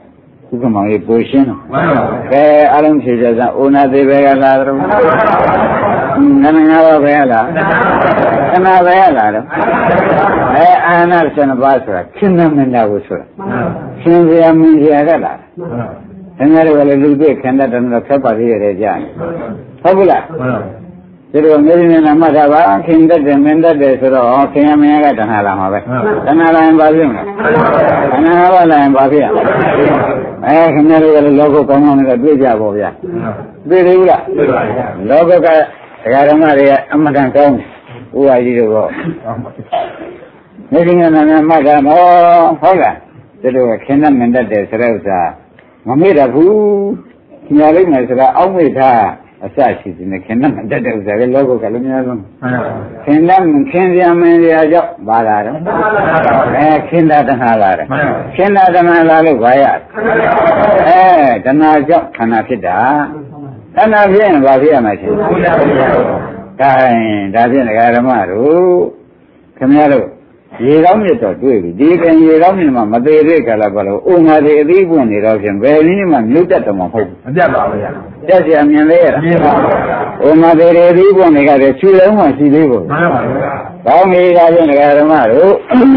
ဥက္ကမောင်ကြီးပိုရှင်းတော့ကဲအလုံးဖြေကြစမ်းဩနာသေးပဲကလာတော့ခန္ဓာငါးပါးပဲလားခန္ဓာပဲလားတော့အဲအာနာဆန္ဒပါဆိုတာခင်ဗျမင်းသားကိုဆိုတာရှင်စရာမင်းစရာကလားတကယ်တော့လည်းလူတွေခန္ဓာတဏ္ဍာခက်ပါသေးတယ်ကြာဟုတ်ဘူးလားဒီလိုမျိုးနေနာမှတ်တာပါခင်တတ်တယ်မင်းတတ်တယ်ဆိုတော့ခင်ရမင်းကတဏှာလာမှာပဲတဏှာလာရင်ဘာဖြစ်မလဲတဏှာဘာလာရင်ဘာဖြစ်ရအဲခင်ဗျားတို့ကလည်းလောကကောင်းကောင်းနဲ့တွေ့ကြပါဗျာတွေ့တယ်ဘူးလားလောကကဒကာဓမ္မတွေကအမတန်ကောင်းဥပါကြီးတို့တော့နေခင်ကနာမှတ်တာမောဟုတ်လားဒီလိုခင်တတ်မင်းတတ်တယ်ဆိုတဲ့ဥစ္စာမမေ့တတ်ဘူးညာလိုက်မယ်ဆိုတာအောက်မေ့ထားအစရှိတယ်နဲ့ခင်ဗျာမတတ်တဲ့ဥစ္စာကလောကကလည်းများဆုံးခင်ဗျာခင်ဗျာမင်းရာကြောင့်ပါလာတော့အဲခင်ဗျာတဏှာလာတယ်ခင်ဗျာတဏှာလာလို့ဘာရအဲတဏှာကြောင့်ခန္ဓာဖြစ်တာခန္ဓာဖြစ်ရင်ဘာဖြစ်ရမှာရှင်ဒါရင်ဒါဖြင့်ဒကာဓမ္မတို့ခင်ဗျားတို့ရေကောင်းမြတ်တော့တွေ့ပြီဒီကံရေကောင်းမြတ်မှာမသေးတဲ့ကာလပါလို့ဥငါတွေအသေးပွင့်နေတော့ဖြင့်ဘယ်နည်းမှမြုပ်တတ်တယ်မဟုတ်ဘူးမပြတ်ပါဘူးဗျာတက်เสียမြင်လေရတာမြင်ပါဘူးဥငါတွေအသေးပွင့်နေကြတယ်ချူလုံးမှရှိသေးဘူးမှန်ပါဘူးကောင်းပြီဒါဖြင့်ဒကာဓမ္မတို့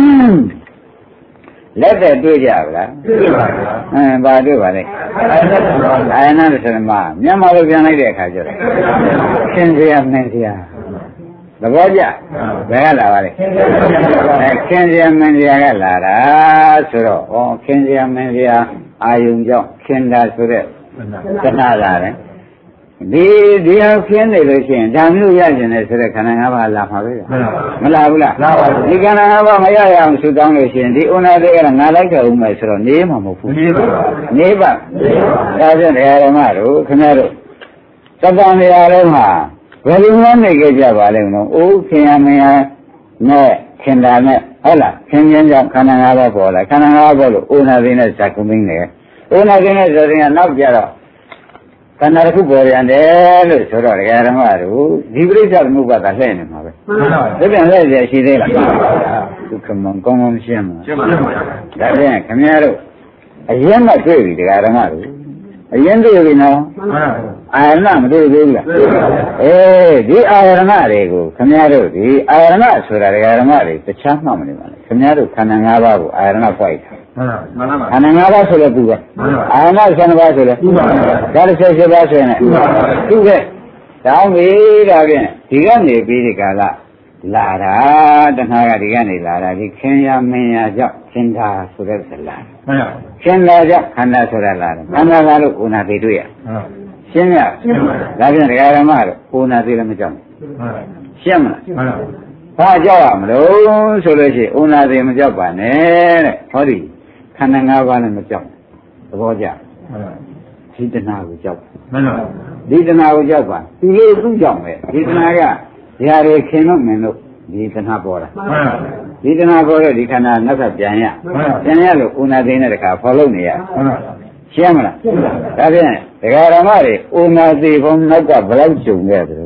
လက်သက်တွေ့ကြပါလားတွေ့ပါဗျာအင်းဘာတွေ့ပါလဲအာယနာသရမမြန်မာလိုပြန်လိုက်တဲ့အခါကျတော့ခင်စရာမင်းစရာသဘောကျဘယ်ကလာပါလဲအဲခင်စရာမင်းစရာကလာတာဆိုတော့ဩခင်စရာမင်းစရာအာယုံကြောင့်ခင်တာဆိုတဲ့တဏှာလာတယ်ဒီဒီဟာခင်းနေလို့ရှိရင်ဒါမျိုးရကျင်တယ်ဆိုတဲ့ခန္ဓာ၅ပါးလာမှာပဲမလာဘူးလားလာပါဘူးဒီခန္ဓာ၅ပါးမရရအောင်ဆူတောင်းလို့ရှိရင်ဒီဥနာသေးကငါလိုက်ခဲ့ဦးမယ်ဆိုတော့နေမှာမဟုတ်ဘူးနေပါနေပါဒါဖြင့်ဓမ္မတို့ခင်ဗျားတို့သတ္တန်နေရာလုံးမှာဘယ်လိုမှနေကြကြပါလိမ့်မလို့အိုးခင်ရမင်းရနဲ့ခင်တာနဲ့ဟုတ်လားခင်ရင်းကြောင့်ခန္ဓာ၅ပါးပေါ်လာခန္ဓာ၅ပါးပေါ်လို့ဥနာသေးနဲ့ဇာကုမင်းနေဥနာသေးနဲ့ဇာတင်ကနောက်ကြတော့ခန္ဓာတစ်ခုပေါ်ပြန်တယ်လို့ဆိုတော့ဒကာဓမ္မတို့ဒီပြိဿသမုပ္ပါဒလှည့်နေမှာပဲမှန်ပါဘူးဒါပြန်လှည့်ရရှိသေးလားမှန်ပါဘူးဒုက္ခမကောင်းကောင်းရှင်းမှာရှင်းပါပါဒါပြန်ခင်ဗျားတို့အရင်မှတွေ့ပြီဒကာဓမ္မတို့အရင်တွေ့ပြီနော်မှန်ပါဘူးအာရဏမတွေ့သေးဘူးလားတွေ့ပါဘူးအေးဒီအာရဏတွေကိုခင်ဗျားတို့ဒီအာရဏဆိုတာဒကာဓမ္မတွေတခြားမှမနေပါနဲ့ခင်ဗျားတို့ခန္ဓာ၅ပါးကိုအာရဏပွိုက်တာမှန်ပါမှန်ပါခန္ဓာ၅ပါးဆိုလည်းသူပဲအာရဏဆန္ဒပါဆိုလည်းသူပါဒါတစ်ချက်ချက်ပါဆိုရင်လည်းသူပဲတောင်းပြီဒါဖြင့်ဒီကနေပြီးဒီကာလလာတာတဏှာကဒီကနေလာတာဒီခင်ရမင်းရကြောင့်ခင်တာဆိုတဲ့ဇလာမှန်ပါခင်တာကြောင့်ခန္ဓာဆိုတာလာတယ်ခန္ဓာလာလို့ဥနာသိတွေ့ရရှင်းရရှင်းပါဒါဖြင့်ဒကာဓမ္မတို့ဥနာသိလည်းမကြောက်ဘူးရှင်းမလားမှန်ပါဘာကြောက်ရမလို့ဆိုလို့ရှိရင်ဥနာသိမကြောက်ပါနဲ့တဲ့ဟောဒီခန္ဓာ၅ပါးလည်းမကြောက်သဘောကျဒီတဏှာကိုကြောက်မှန်ပါဒီတဏှာကိုကြောက်ပါဒီလေးသူ့ကြောင့်ပဲဒီတဏှာကဓာရီခင်လို့မင်းတို့ဒီတဏှာပေါ်တာမှန်ပါဒီတဏှာပေါ်တော့ဒီခန္ဓာနောက်ကပြန်ရပြန်ရလို့ဥနာသိနဲ့တခါဖော်လို့နေရမှန်ပါရှင်းမလားရှင်းပါဒါဖြင့်ဒကာဓမ္မတွေဥနာသိဘုံနောက်ကဘယ်လောက်ကျုံခဲ့တယ်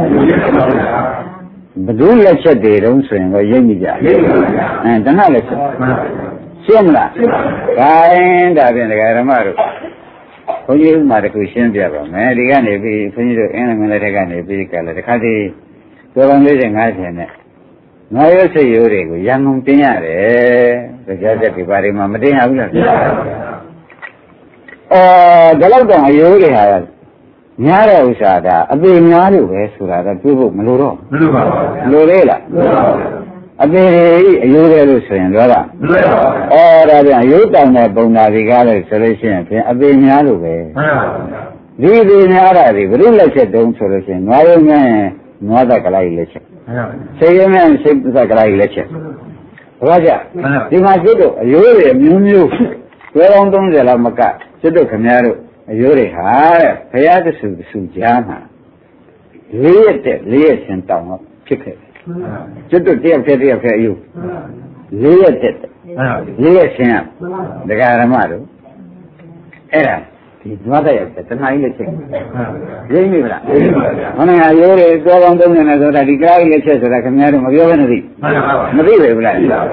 ဘယ်သူလက်ချက်တွေတုံးဆိုရင်တော့ရိပ်မိကြရိပ်ပါဗျာအဲတဏှာလက်ချက်ရှင်းမလားရှင်းပါဒါရင်ဒါဖြင့်ဒကာဓမ္မတို့ဘုန်းကြီးဥမာတစ်ခုရှင်းပြပါမယ်ဒီကနေပြီးဘုန်းကြီးတို့အင်းလမင်းလက်ထက်ကနေပြီးကြလဲတခါတည်းကျော်ပေါင်း၄၅ဆယ်နဲ့ငါရုပ်စိတ်ရိုးတွေကိုရန်ကုန်တင်ရတယ်ကြားချက်ဒီပါတွေမှာမတင်ရဘူးလားအဲဒါတော့တော့အယိုးတွေဟာများတဲ့ဥစ္စာကအသေးများလို့ပဲဆိုတာတော့တွေးဖို့မလိုတော့မလိုပါဘူးလိုသေးလားလိုပါဘူးအသေးကြီးအယိုးတယ်လို့ဆိုရင်တော့မလွယ်ပါဘူးအော်ဒါပြန်ရုပ်တောင်တဲ့ပုံနာတွေကလည်းဆိုလို့ရှိရင်ဖြင့်အသေးများလို့ပဲမှန်ပါဘူးဒီအသေးများတာဒီဘုရုလက်ချက်တုံးဆိုလို့ရှိရင်ငါရုံနဲ့နွားသက်ကလေးလက်ချက်မှန်ပါဘူးစိတ်ရင်းနဲ့စိတ်သက်ကလေးလက်ချက်ဘာကြဒီမှာကျွတ်တော့အယိုးတွေမျိုးမျိုးကျွဲပေါင်း၃၀လောက်မကကျွတ်တော့ခင်ဗျားတို့အယိုးတွေဟာတဲ့ဘုရားတဆူတဆူကြားမှာလေးရက်တဲ့လေးရက်ရှင်တောင်တော့ဖြစ်ခဲ့တယ်ကျွတ်တော့တယောက်တည်းတယောက်တည်းအယိုးလေးရက်တဲ့လေးရက်ရှင်ကဒကာရမတို့အဲ့ဒါဒီနွားတဲ့ရတဏှာကြီးလက်ချက်ရိမ့်မိမလားရိမ့်ပါဗျာခဏအယိုးတွေကြောကောင်းသုံးနေတယ်ဆိုတာဒီကားကြီးလက်ချက်ဆိုတာခင်ဗျားတို့မပြောဘဲနဲ့သိမသိပဲဘူးလား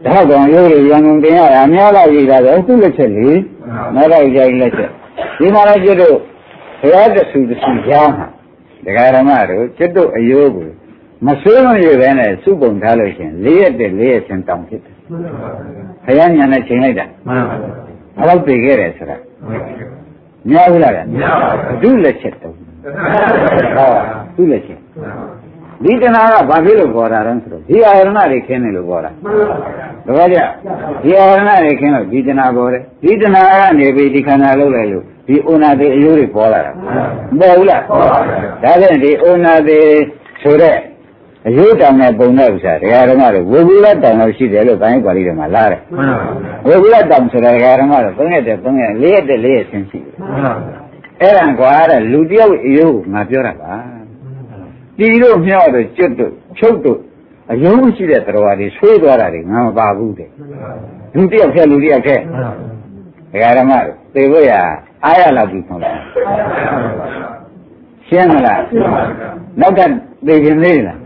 ဒါကြောင့်ရိုးရိုးရန်ကုန်တင်ရတာအများလားရေးတာတော့သူ့လက်ချက်လေနောက်တော့ကြိုင်လက်ချက်ဒီမှာလည်းကျွတ်တို့ဘုရားတဆူတဆူကြားမှာဒကာရမတို့ကျွတ်တို့အယိုးကိုမဆွေးမရပဲနဲ့စုပုံထားလို့ရှင်လေးရက်တည်းလေးရက်ချင်းတောင်းဖြစ်တယ်ဘုရားညာနဲ့ချိန်လိုက်တာမှန်ပါဘူးအဲ့လောက်ပြေခဲ့တယ်ဆိုတာများဘူးလားများပါဘူးသူ့လက်ချက်တုံးဟောသူ့လက်ချက်ဒီတဏှာကဘာဖြစ်လို့ပေါ်တာလဲဆိုတော့ဒီအာရဏတွေခင်းနေလို့ပေါ်တာတပည့်ကြဒီအာရဏတွေခင်းလို့ဒီတဏှာပေါ်တယ်ဒီတဏှာကနေပြီးဒီခန္ဓာလုံးလိုက်လို့ဒီဩနာတိအယိုးတွေပေါ်လာတာမပေါ်ဘူးလားပေါ်ပါဘူးဒါဖြင့်ဒီဩနာတိဆိုတဲ့အယိုးတောင်နဲ့ပုံတဲ့ဥစ္စာတရားဓမ္မတွေဝေဘူးလတောင်လို့ရှိတယ်လို့ဘိုင်းကွာလေးတွေမှာလားတယ်ဝေဘူးလတောင်ဆိုတာတရားဓမ္မတွေသုံးရက်တည်းသုံးရက်လေးရက်တည်းလေးရက်ဆင်းရှိတယ်အဲ့ဒါကွာတဲ့လူတယောက်အယိုးငါပြောတာပါဒီတို့မြောက်တို့ကျွတ်တို့ချုပ်တို့အယုံရှိတဲ့တရားတွေဆွေးသွားတာတွေငါမပါဘူးတဲ့လူတယောက်ခဲလူတယောက်ခဲဒကာဓမ္မတို့သေဖို့ရအားရလောက်ပြီးဆုံးတယ်ရှင်းမလားနောက်ကသေခြင်းသေးလား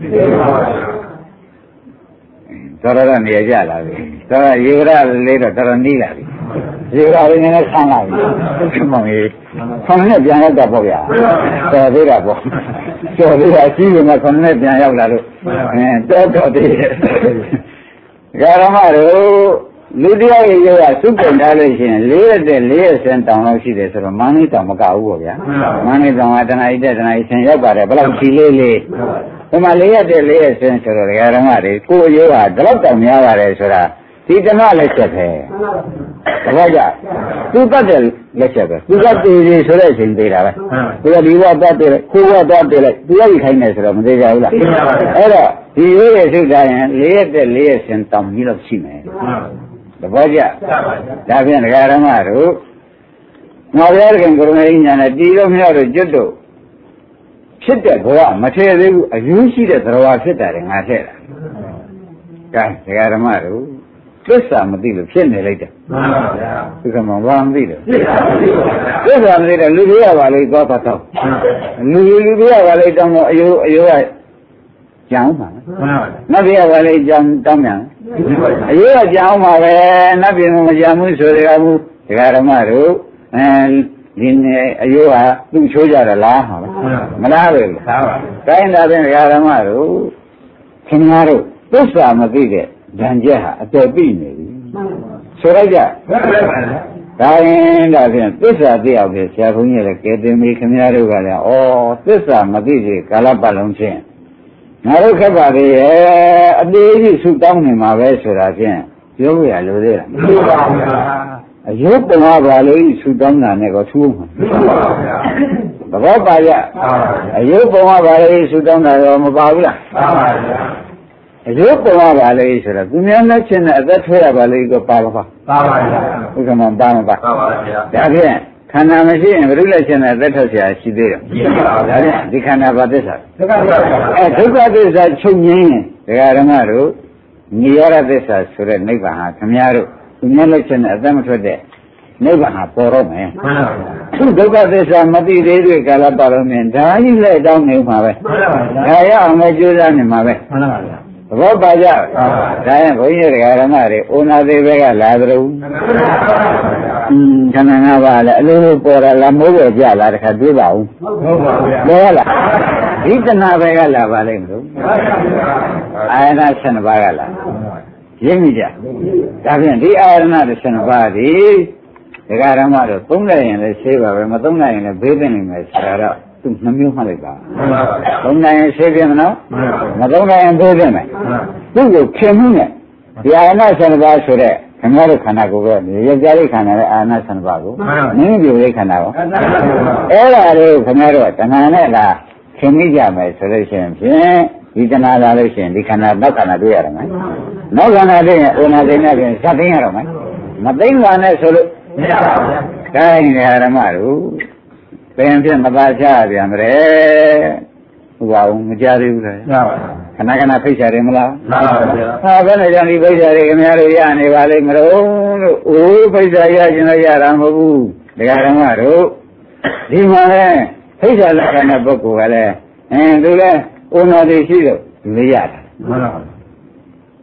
တော်တော်နေကြလာပြီတော်တော်ရေရလေးတော့တော်တော်နီးလာပြီရေရလေးနဲ့ဆန်းလာပြီမောင်ကြီးခေါင်းနဲ့ပြန်ရောက်တာပေါ့ဗျာတော်သေးတာပေါ့တော်သေးတာကြီးကမှခေါင်းနဲ့ပြန်ရောက်လာလို့အဲတော်တော်သေးတယ်ဓမ္မတို့လူတယောက်ရဲ့ရစုပုံထားလို့ရှိရင်လေးရက်တဲ့လေးရက်စင်းတောင်လောက်ရှိတယ်ဆိုတော့မန်းလေးတောင်မကဘူးပေါ့ဗျာမန်းလေးတောင်ကတဏှာဣတဲ့တဏှာဣဆင်ရောက်ပါတယ်ဘယ်လောက်ချီလေးလေးဒီမှာလေးရက်တဲ့လေးရက်စင်းဆိုတော့ဓမ္မတွေကိုယ်ရိုးကဒီလောက်တောင်များပါတယ်ဆိုတာဒီတဏှာလက်ချက်ပဲတပည့်ကြသူတတ်တဲ့လက်ချက်ပဲသူကတည်ရဆိုတဲ့အချိန်သေးတာပဲသူကဒီဘဝတတ်တယ်ကိုယ်ဘဝတတ်တယ်လိုက်သူရည်ခိုင်းတယ်ဆိုတော့မသေးကြဘူးလားအဲ့တော့ဒီရိုးရဲ့စုတာရင်လေးရက်တဲ့လေးရက်စင်းတောင်ကြီးတော့ရှိမယ်တပည့်ကြဒါဖြင့်ဒကာရမတို့ငါဘုရားခင်ကိုရမေညာနဲ့တီတို့မြောက်တို့ကျွတ်တို့ဖြစ်တဲ့ဘဝမထည့်သေးဘူးအယူရှိတဲ့သရဝါဖြစ်တာတွေငါထည့်တာကဲဒကာရမတို့သစ္စာမသိလို့ဖြစ်နေလိုက်တယ်မှန်ပါဗျာသစ္စာမဘာမသိလို့သစ္စာမသိပါဘူးသစ္စာမသိတော့လူတွေရပါလိမ့်သွားတော့တောင်းလူလူတွေရပါလိမ့်တောင်းတော့အယိုးအယိုးကကြောင်းပါမှန်ပါနတ်ပြည်ရပါလိမ့်ကြောင်းတောင်းပြန်အယိုးကကြောင်းပါပဲနတ်ပြည်မကြောင်းဘူးဆိုရဘူးဒကာဓမ္မတို့အဲဒီနေ့အယိုးကသူ့ချိုးကြတယ်လားဟာမလားပဲလားပါတိုင်းတာတဲ့ဒကာဓမ္မတို့ခင်ဗျားတို့သစ္စာမသိတဲ့ဉာဏ်ချက်ဟာအတော်ပြည့်နေပြီဆိုလိုက်ကြဒါရင်ဒါဖြင့်သစ္စာသိအောင်ဖြင့်ဆရာဘုန်းကြီးလည်းကဲတင်ပြီခင်ဗျားတို့ကလည်းဩသစ္စာမသိသေးကာလပတ်လုံးချင်းငါတို့ခက်ပါလေအသေးကြီးဆုတောင်းနေမှာပဲဆိုတာဖြင့်ပြောရလိုသေးလားမလိုပါဘူးဗျာအယုတ်ပုံပါလို့ဆုတောင်းတာနဲ့ក៏ထူးမှာမလိုပါဘူးဗျာသဘောပါကြအယုတ်ပုံပါလို့ဆုတောင်းတာတော့မပါဘူးလားပါပါဗျာအယုတ်ပေါ်ပါလေဆိုတော့သူများလက်ချင်းနဲ့အသက်ထွေးရပါလေကိုပါပါပါပါပါဗျာဘုရားမပါမပါပါပါဗျာဒါဖြင့်ခန္ဓာမရှိရင်ဘုရုလက်ချင်းနဲ့အသက်ထွက်เสียရှိသေးတယ်ရှိပါပါဗျာဒါဖြင့်ဒီခန္ဓာဘာသစ္စာဒုက္ခသစ္စာအဲဒုက္ခသစ္စာချုပ်ငင်းရင်ဒကာဓမ္မတို့နိရောဓသစ္စာဆိုတဲ့နိဗ္ဗာန်ဟာခမည်းတော်သူများလက်ချင်းနဲ့အသက်မထွက်တဲ့နိဗ္ဗာန်ဟာပေါ်တော့မယ်မှန်ပါဗျာသူဒုက္ခသစ္စာမသိသေးတဲ့ကာလပတ်လုံးနဲ့ဒါကြီးလက်တောင်းနေမှာပဲမှန်ပါဗျာဒါရအောင်ပဲကြိုးစားနေမှာပဲမှန်ပါဗျာသဘောပါကြဒါရင်ဘုန်းကြီးတွေကဓမ္မတွေဩနာသေးဘက်ကလာသလိုอืมခန္ဓာငါးပါးလည်းအလိုလိုပေါ်တာလားမိုးပဲကြလားတခါတွေးပါဦးဟုတ်ပါဗျာပေါ်လားဒီတဏှာဘက်ကလာပါလိမ့်မလို့အာရဏဆယ်နှစ်ပါးကလာရင်းမိကြဒါဖြင့်ဒီအာရဏဆယ်နှစ်ပါးဒီဒကာဓမ္မတို့သုံးလိုက်ရင်လည်းဆေးပါပဲမသုံးလိုက်ရင်လည်းဘေးသိနေမယ်ဆိုတာတော့သူနှမျိုးမှတ်လိုက်ပါသုံးနိုင်ရင်ဆေးပြမနော်မသုံးနိုင်ရင်ဘေးသိမယ်သူ့ကိုခင်မှုနဲ့ဒီအာရဏဆယ်နှစ်ပါးဆိုတဲ့ခင်ဗျားတို့ခန္ဓာကိုယ်ပဲရကြရိခန္ဓာနဲ့အာရဏဆယ်နှစ်ပါးကိုနင်းပြိုရိခန္ဓာကိုအဲ့ဒါလေးခင်ဗျားတို့တဏှာနဲ့လားခင်မိကြမယ်ဆိုလို့ရှိရင်ဖြင့်ဒီတဏှာလာလို့ရှိရင်ဒီခန္ဓာနောက်ခန္ဓာတွေ့ရတော့မယ်နောက်ခန္ဓာတွေ့ရင်ဩနာသိနေဖြင့်ဇတ်သိရတော့မယ်မသိပါနဲ့ဆိုလို့မရပါဘူး။ဒါရင်ဓမ္မတို့ပင်ဖြင့်မသာချပြန်တယ်။ဟုတ်ပါဘူးမကြသေးဘူးလေ။မှန်ပါဘူး။ခဏခဏဖိတ်ချတယ်မလား။မှန်ပါဗျာ။ဟာဘယ်နဲ့ကြောင့်ဒီဖိတ်ချတယ်ခင်ဗျားတို့ရနေပါလိမ့်မလို့လို့။အိုးဖိတ်ချရခြင်းတော့ရတာမဟုတ်ဘူး။ဒကာဓမ္မတို့ဒီမှာလဲဖိတ်ချလက္ခဏာပုဂ္ဂိုလ်ကလည်းအင်းသူလဲဩနာတိရှိလို့လူရတာ။မှန်ပါဘူး။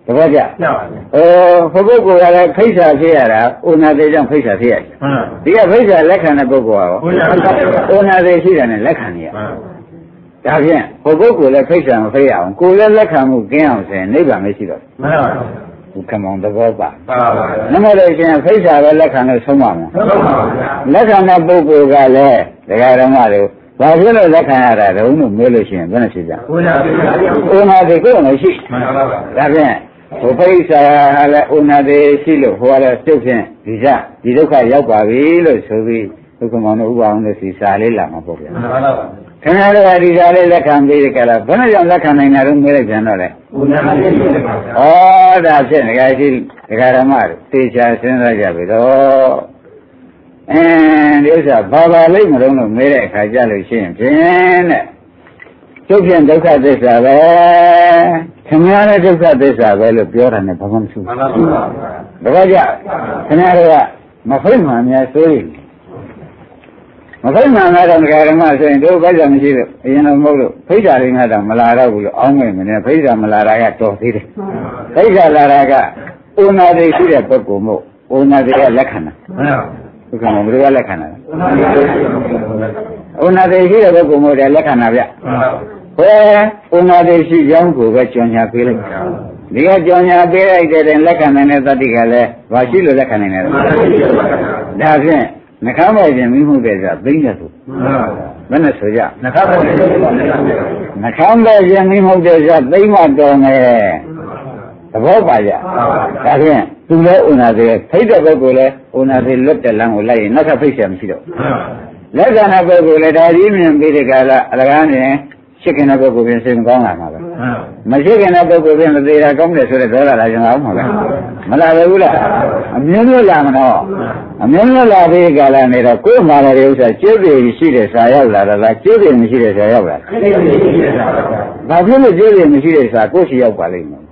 တပည့်ကြဟိုဘုပုဂ္ဂိုလ်ကလည်းဖိစ္ဆာဖြစ်ရတာဩနာသေးကြောင့်ဖိစ္ဆာဖြစ်ရတယ်ဒီကဖိစ္ဆာလက်ခံတဲ့ပုဂ္ဂိုလ်ကဩနာသေးရှိတယ်နဲ့လက်ခံရဒါဖြင့်ဟိုပုဂ္ဂိုလ်လည်းဖိစ္ဆာမဖိရအောင်ကိုယ်လည်းလက်ခံမှုကင်းအောင်ဆိုရင်နိဗ္ဗာန်မရှိတော့မှန်ပါဘူးခမောင်သဘောပါနမလို့ရှင်ဖိစ္ဆာပဲလက်ခံလို့ဆုံးပါမယ်လက်ခံတဲ့ပုဂ္ဂိုလ်ကလည်းဒကာဓမ္မတို့ဘာဖြစ်လို့လက်ခံရတာတုံးလို့မေးလို့ရှိရင်ဘယ်နဲ့ဖြစ်ကြ။ဥနာတိဥနာတိကိုယ်မရှိ။မှန်ပါပါ။ဒါဖြင့်ဟိုပိဿာလည်းဥနာတိရှိလို့ဟိုကလည်းပြုတ်ဖြင့်ဒီကဒီဒုက္ခရောက်ပါပြီလို့ဆိုပြီးဒုက္ခမောင်တို့ဥပအောင်လို့စီစာလေးလာမှာပေါ့ဗျာ။မှန်ပါပါ။ခင်ဗျားတို့ကဒီစာလေးလက်ခံပြီးကြလားဘယ်နဲ့ကြောင့်လက်ခံနိုင်တာလို့မေးလိုက်ပြန်တော့လေ။ဥနာတိရှိတယ်ပါဗျာ။ဩဒါဖြင့်ဒကာရှိဒကာဓမ္မတို့သေချာစဉ်းစားကြပြီတော့အင်းဒီဥစ္စာဘာပါလိမ့်မလို့လို့မေးတဲ့အခါကြလို့ရှိရင်ဖြင့်တဲ့ကျုပ်ဖြင့်ဒုက္ခသစ္စာပဲခင်ဗျားလည်းဒုက္ခသစ္စာပဲလို့ပြောတာနဲ့ဘာမှမထူးဘူးမှန်ပါပါတပည့်ကြခင်ဗျားတို့ကမဖိတ်မှန်များစိုးရိမ်မဖိတ်မှန်တော့ဓမ္မဆိုရင်တို့ဘက်ကမရှိလို့အရင်တော့မဟုတ်လို့ဖိတ်တာလေးငါတော့မလာတော့ဘူးလို့အောင်းမယ်မင်းဖိတ်တာမလာတာကတော်သေးတယ်ဖိတ်တာလာတာကဥနာတိရှိတဲ့ပုဂ္ဂိုလ်မို့ဥနာတိကလက်ခံတာမှန်ပါဒုက္ခမဘယ်လိုလက်ခံတာလဲဥနာတိရှိတဲ့ပုဂ္ဂိုလ်မို့တယ်လက်ခံတာဗျဟဲဥနာတိရှိကြောင်းကိုပဲကြော်ညာပေးလိုက်ဒီကကြော်ညာပေးလိုက်တဲ့လက်ခံနိုင်တဲ့သတ္တိကလည်းဘာရှိလို့လက်ခံနိုင်လဲဒါဖြင့်နှခမ်းပေါ်ခြင်းမိမှုတဲ့ဆိုသိတဲ့သူဘယ်နဲ့ဆိုကြနှခမ်းပေါ်ခြင်းနှခမ်းပေါ်ခြင်းမိမှုတဲ့ဆိုသိမှတော်မယ်သဘောပါကြဒါဖြင့်သူလည်းဥနာသေးဖိတ်တဲ့ပုဂ္ဂိုလ်လည်းဥနာသေးလွတ်တဲ့လမ်းကိုလိုက်ရင်နောက်ထပ်ဖိတ်เสียမရှိတော့လက်ခံတဲ့ပုဂ္ဂိုလ်လည်းဒါကြီးမြင်ပြီးတဲ့ကာလအလကားနဲ့ရှိခင်တဲ့ပုဂ္ဂိုလ်ပြင်စိတ်မကောင်းလာမှာပဲမရှိခင်တဲ့ပုဂ္ဂိုလ်ပြင်မသေးတာကောင်းတယ်ဆိုတဲ့ဒေါသလာကြအောင်မှာပဲမလာဘူးလားအမြင်လို့လာမတော့အမြင်လို့လာပြီးကာလနေတော့ကိုယ်မှာလည်းဥစ္စာကျိုးတွေရှိတဲ့စာရောက်လာတာလားကျိုးတွေမရှိတဲ့စာရောက်လာဘာဖြစ်လို့ကျိုးတွေမရှိတဲ့စာကိုယ်ရှိရောက်ပါလိမ့်မယ်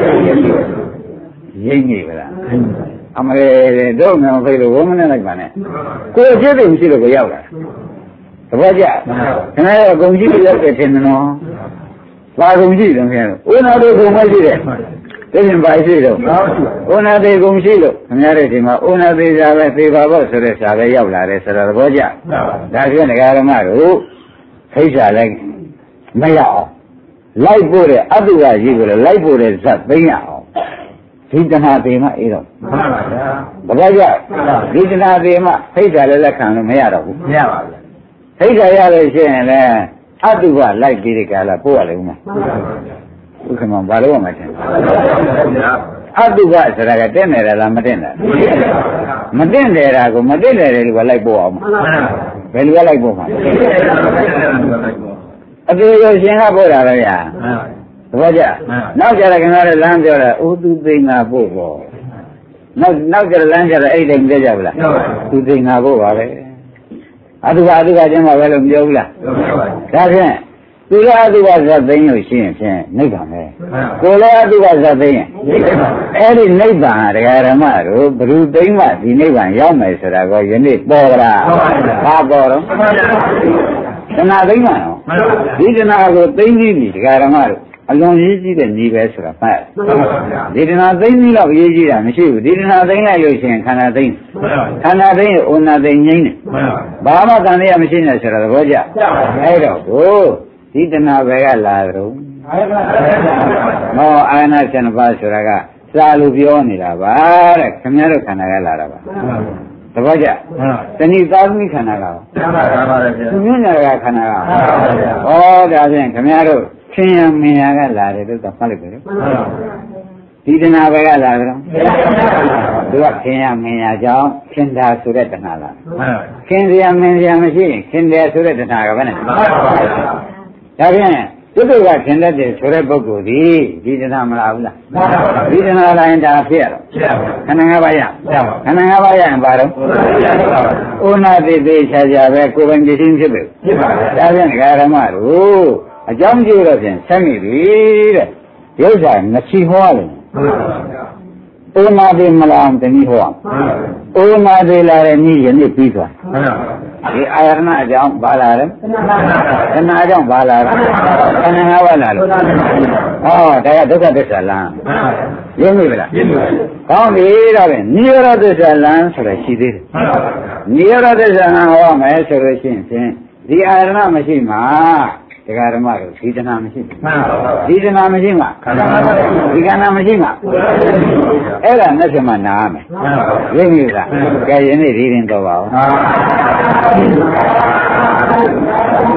ရိပ်နေပါလားအမလေးတို့မှမဖိလို့ဝမနဲ့လိုက်ပါနဲ့ကိုယ်ကျိုးတွေမရှိလို့ကိုရောက်လာတပည့်ကြခင်ဗျားအကုန်ကြည့်ရောက်တဲ့ထင်တယ်နော်ဘာကုန်ကြည့်တယ်ခင်ဗျားဥနာတို့ကုန်မရှိတယ်သိရင်ပါရှိတော့ဥနာသေးကုန်ရှိလို့ခင်ဗျားတို့ဒီမှာဥနာသေးစာပဲသေပါဖို့ဆိုတဲ့စာပဲရောက်လာတယ်ဆိုတော့တပည့်ကြဒါဖြင့်ဒကာဓမ္မတို့ခိစ္ဆာလိုက်မရအောင်လိုက်ဖို့တဲ့အတုကကြီးကိုလည်းလိုက်ဖို့တဲ့ဇတ်သိရအောင်ဒီတဏှာသေးမှအေးတော့မှန်ပါဗျာတပည့်ကြဒီတဏှာသေးမှခိစ္ဆာလည်းလက်ခံလို့မရတော့ဘူးမရပါဘူးသိကြရလို့ရှိရင်လည်းအတုကလိုက်ပြီးဒီကလာပို့ရလိမ့်မယ်ဥက္ကမဘာလို့မှမထင်အတုကဆိုတာကတက်နေတယ်လားမတက်နေမတက်နေတာကိုမတက်နေတယ်လို့လိုက်ပို့အောင်ဘယ်လိုလိုက်ပို့မှာအသေးရရှင်ကပို့တာပဲညာသဘောကျနောက်ကြတဲ့ခင်ဗျားတို့လမ်းပြောတာဥသူသိငါပို့ပေါ့နောက်နောက်ကြတဲ့လမ်းကြတဲ့အဲ့တိုင်းပြောကြဘူးလားသူသိငါပို့ပါပဲအတုကအတုကချင်းမှာပဲလို့ပြောဘူးလားဒါဖြင့်သူလည်းအတုကဇတ်သိမ်းလို့ရှိရင်ဖြင့်နိဗ္ဗာန်ပဲကိုယ်လည်းအတုကဇတ်သိမ်းရင်အဲ့ဒီနိဗ္ဗာန်ဒကာရမတို့ဘ ᱹ သိမ်းမှဒီနိဗ္ဗာန်ရောက်မယ်ဆိုတာကယနေ့ပေါ်ကြလားဘာပေါ်တော့တဏှာသိမ်းမှနော်ဒီတဏှာကိုသိမ်းပြီးပြီဒကာရမတို့အလွန်ရေးကြည့်တဲ့ညီပဲဆိုတာမှတ်ဒီတဏှာသိမ်းပြီးတော့ရေးကြည့်တာမရှိဘူးဒီတဏှာသိမ်းလိုက်လို့ရှိရင်ခန္ဓာသိမ်းခန္ဓာသိမ်းရင်ဩနာသိမ်းငိမ့်တယ်ဘာမှတန်ရမရှိနဲ့ဆိုတာသဘောကျအဲ့တော့ကိုဒီတဏှာပဲကလာတော့မောအာနာဆန္ဒပါဆိုတာကစာလို့ပြောနေတာပါတဲ့ခင်ဗျားတို့ခန္ဓာကလာတာပါသဘောကျတဏှိသာသမီခန္ဓာကပါပါတယ်ဗျာသူမြင်ရတာခန္ဓာကပါဩဒါဖြင့်ခင်ဗျားတို့ခင်ရမင်းရကလာတယ်လို့သတ်မှတ်လိုက်ပြီလေဒီတဏှာပဲကလာကြတော့သူကခင်ရမင်းရကြောင့်ခင်တာဆိုတဲ့တဏှာလားခင်ရမင်းရမရှိရင်ခင်တယ်ဆိုတဲ့တဏှာကဘယ်နဲ့ဒါဖြင့်သူတို့ကခင်တတ်တယ်ဆိုတဲ့ပုဂ္ဂိုလ်ဒီဒီတဏှာမလာဘူးလားဒီတဏှာလာရင်ဒါဖြစ်ရတော့ခန္ဓာငါးပါးရခန္ဓာငါးပါးရရင်ဘာတော့ဥနာတိတိချာချာပဲကိုယ်ပိုင်ပြည့်စုံဖြစ်ပြီဒါဖြင့်ဓမ္မတို့အကြောင်းကျိုးတော့ဖြင့်ဆက်မိပြီတဲ့ရုပ်စာငချီဟောတယ်တအိုနာသေးမလားတနည်းဟောအိုနာသေးလာတဲ့နည်းယနေ့ပြီးသွားဒီအာရဏအကြောင်းဘာလာလဲတဏှာအကြောင်းဘာလာလဲတဏှာဝလာလို့ဟောဒါကဒုက္ခသစ္စာလမ်းရင်းမိဗလားကောင်းပြီတော့ပဲနိရောဓသစ္စာလမ်းဆိုတော့ရှိသေးတယ်နိရောဓသစ္စာလမ်းဟောမယ်ဆိုလို့ရှိရင်ဒီအာရဏမရှိမှာဒကာဓမ္မတို့ဒီတဏှာမရှိဒီတဏှာမရှိမှာဒီကဏ္ဍမရှိမှာအဲ့ဒါနဲ့ဆိုမှနားမယ်ရင်းမိလားကြည့်ရင်ဒီရင်တော့ပါဦး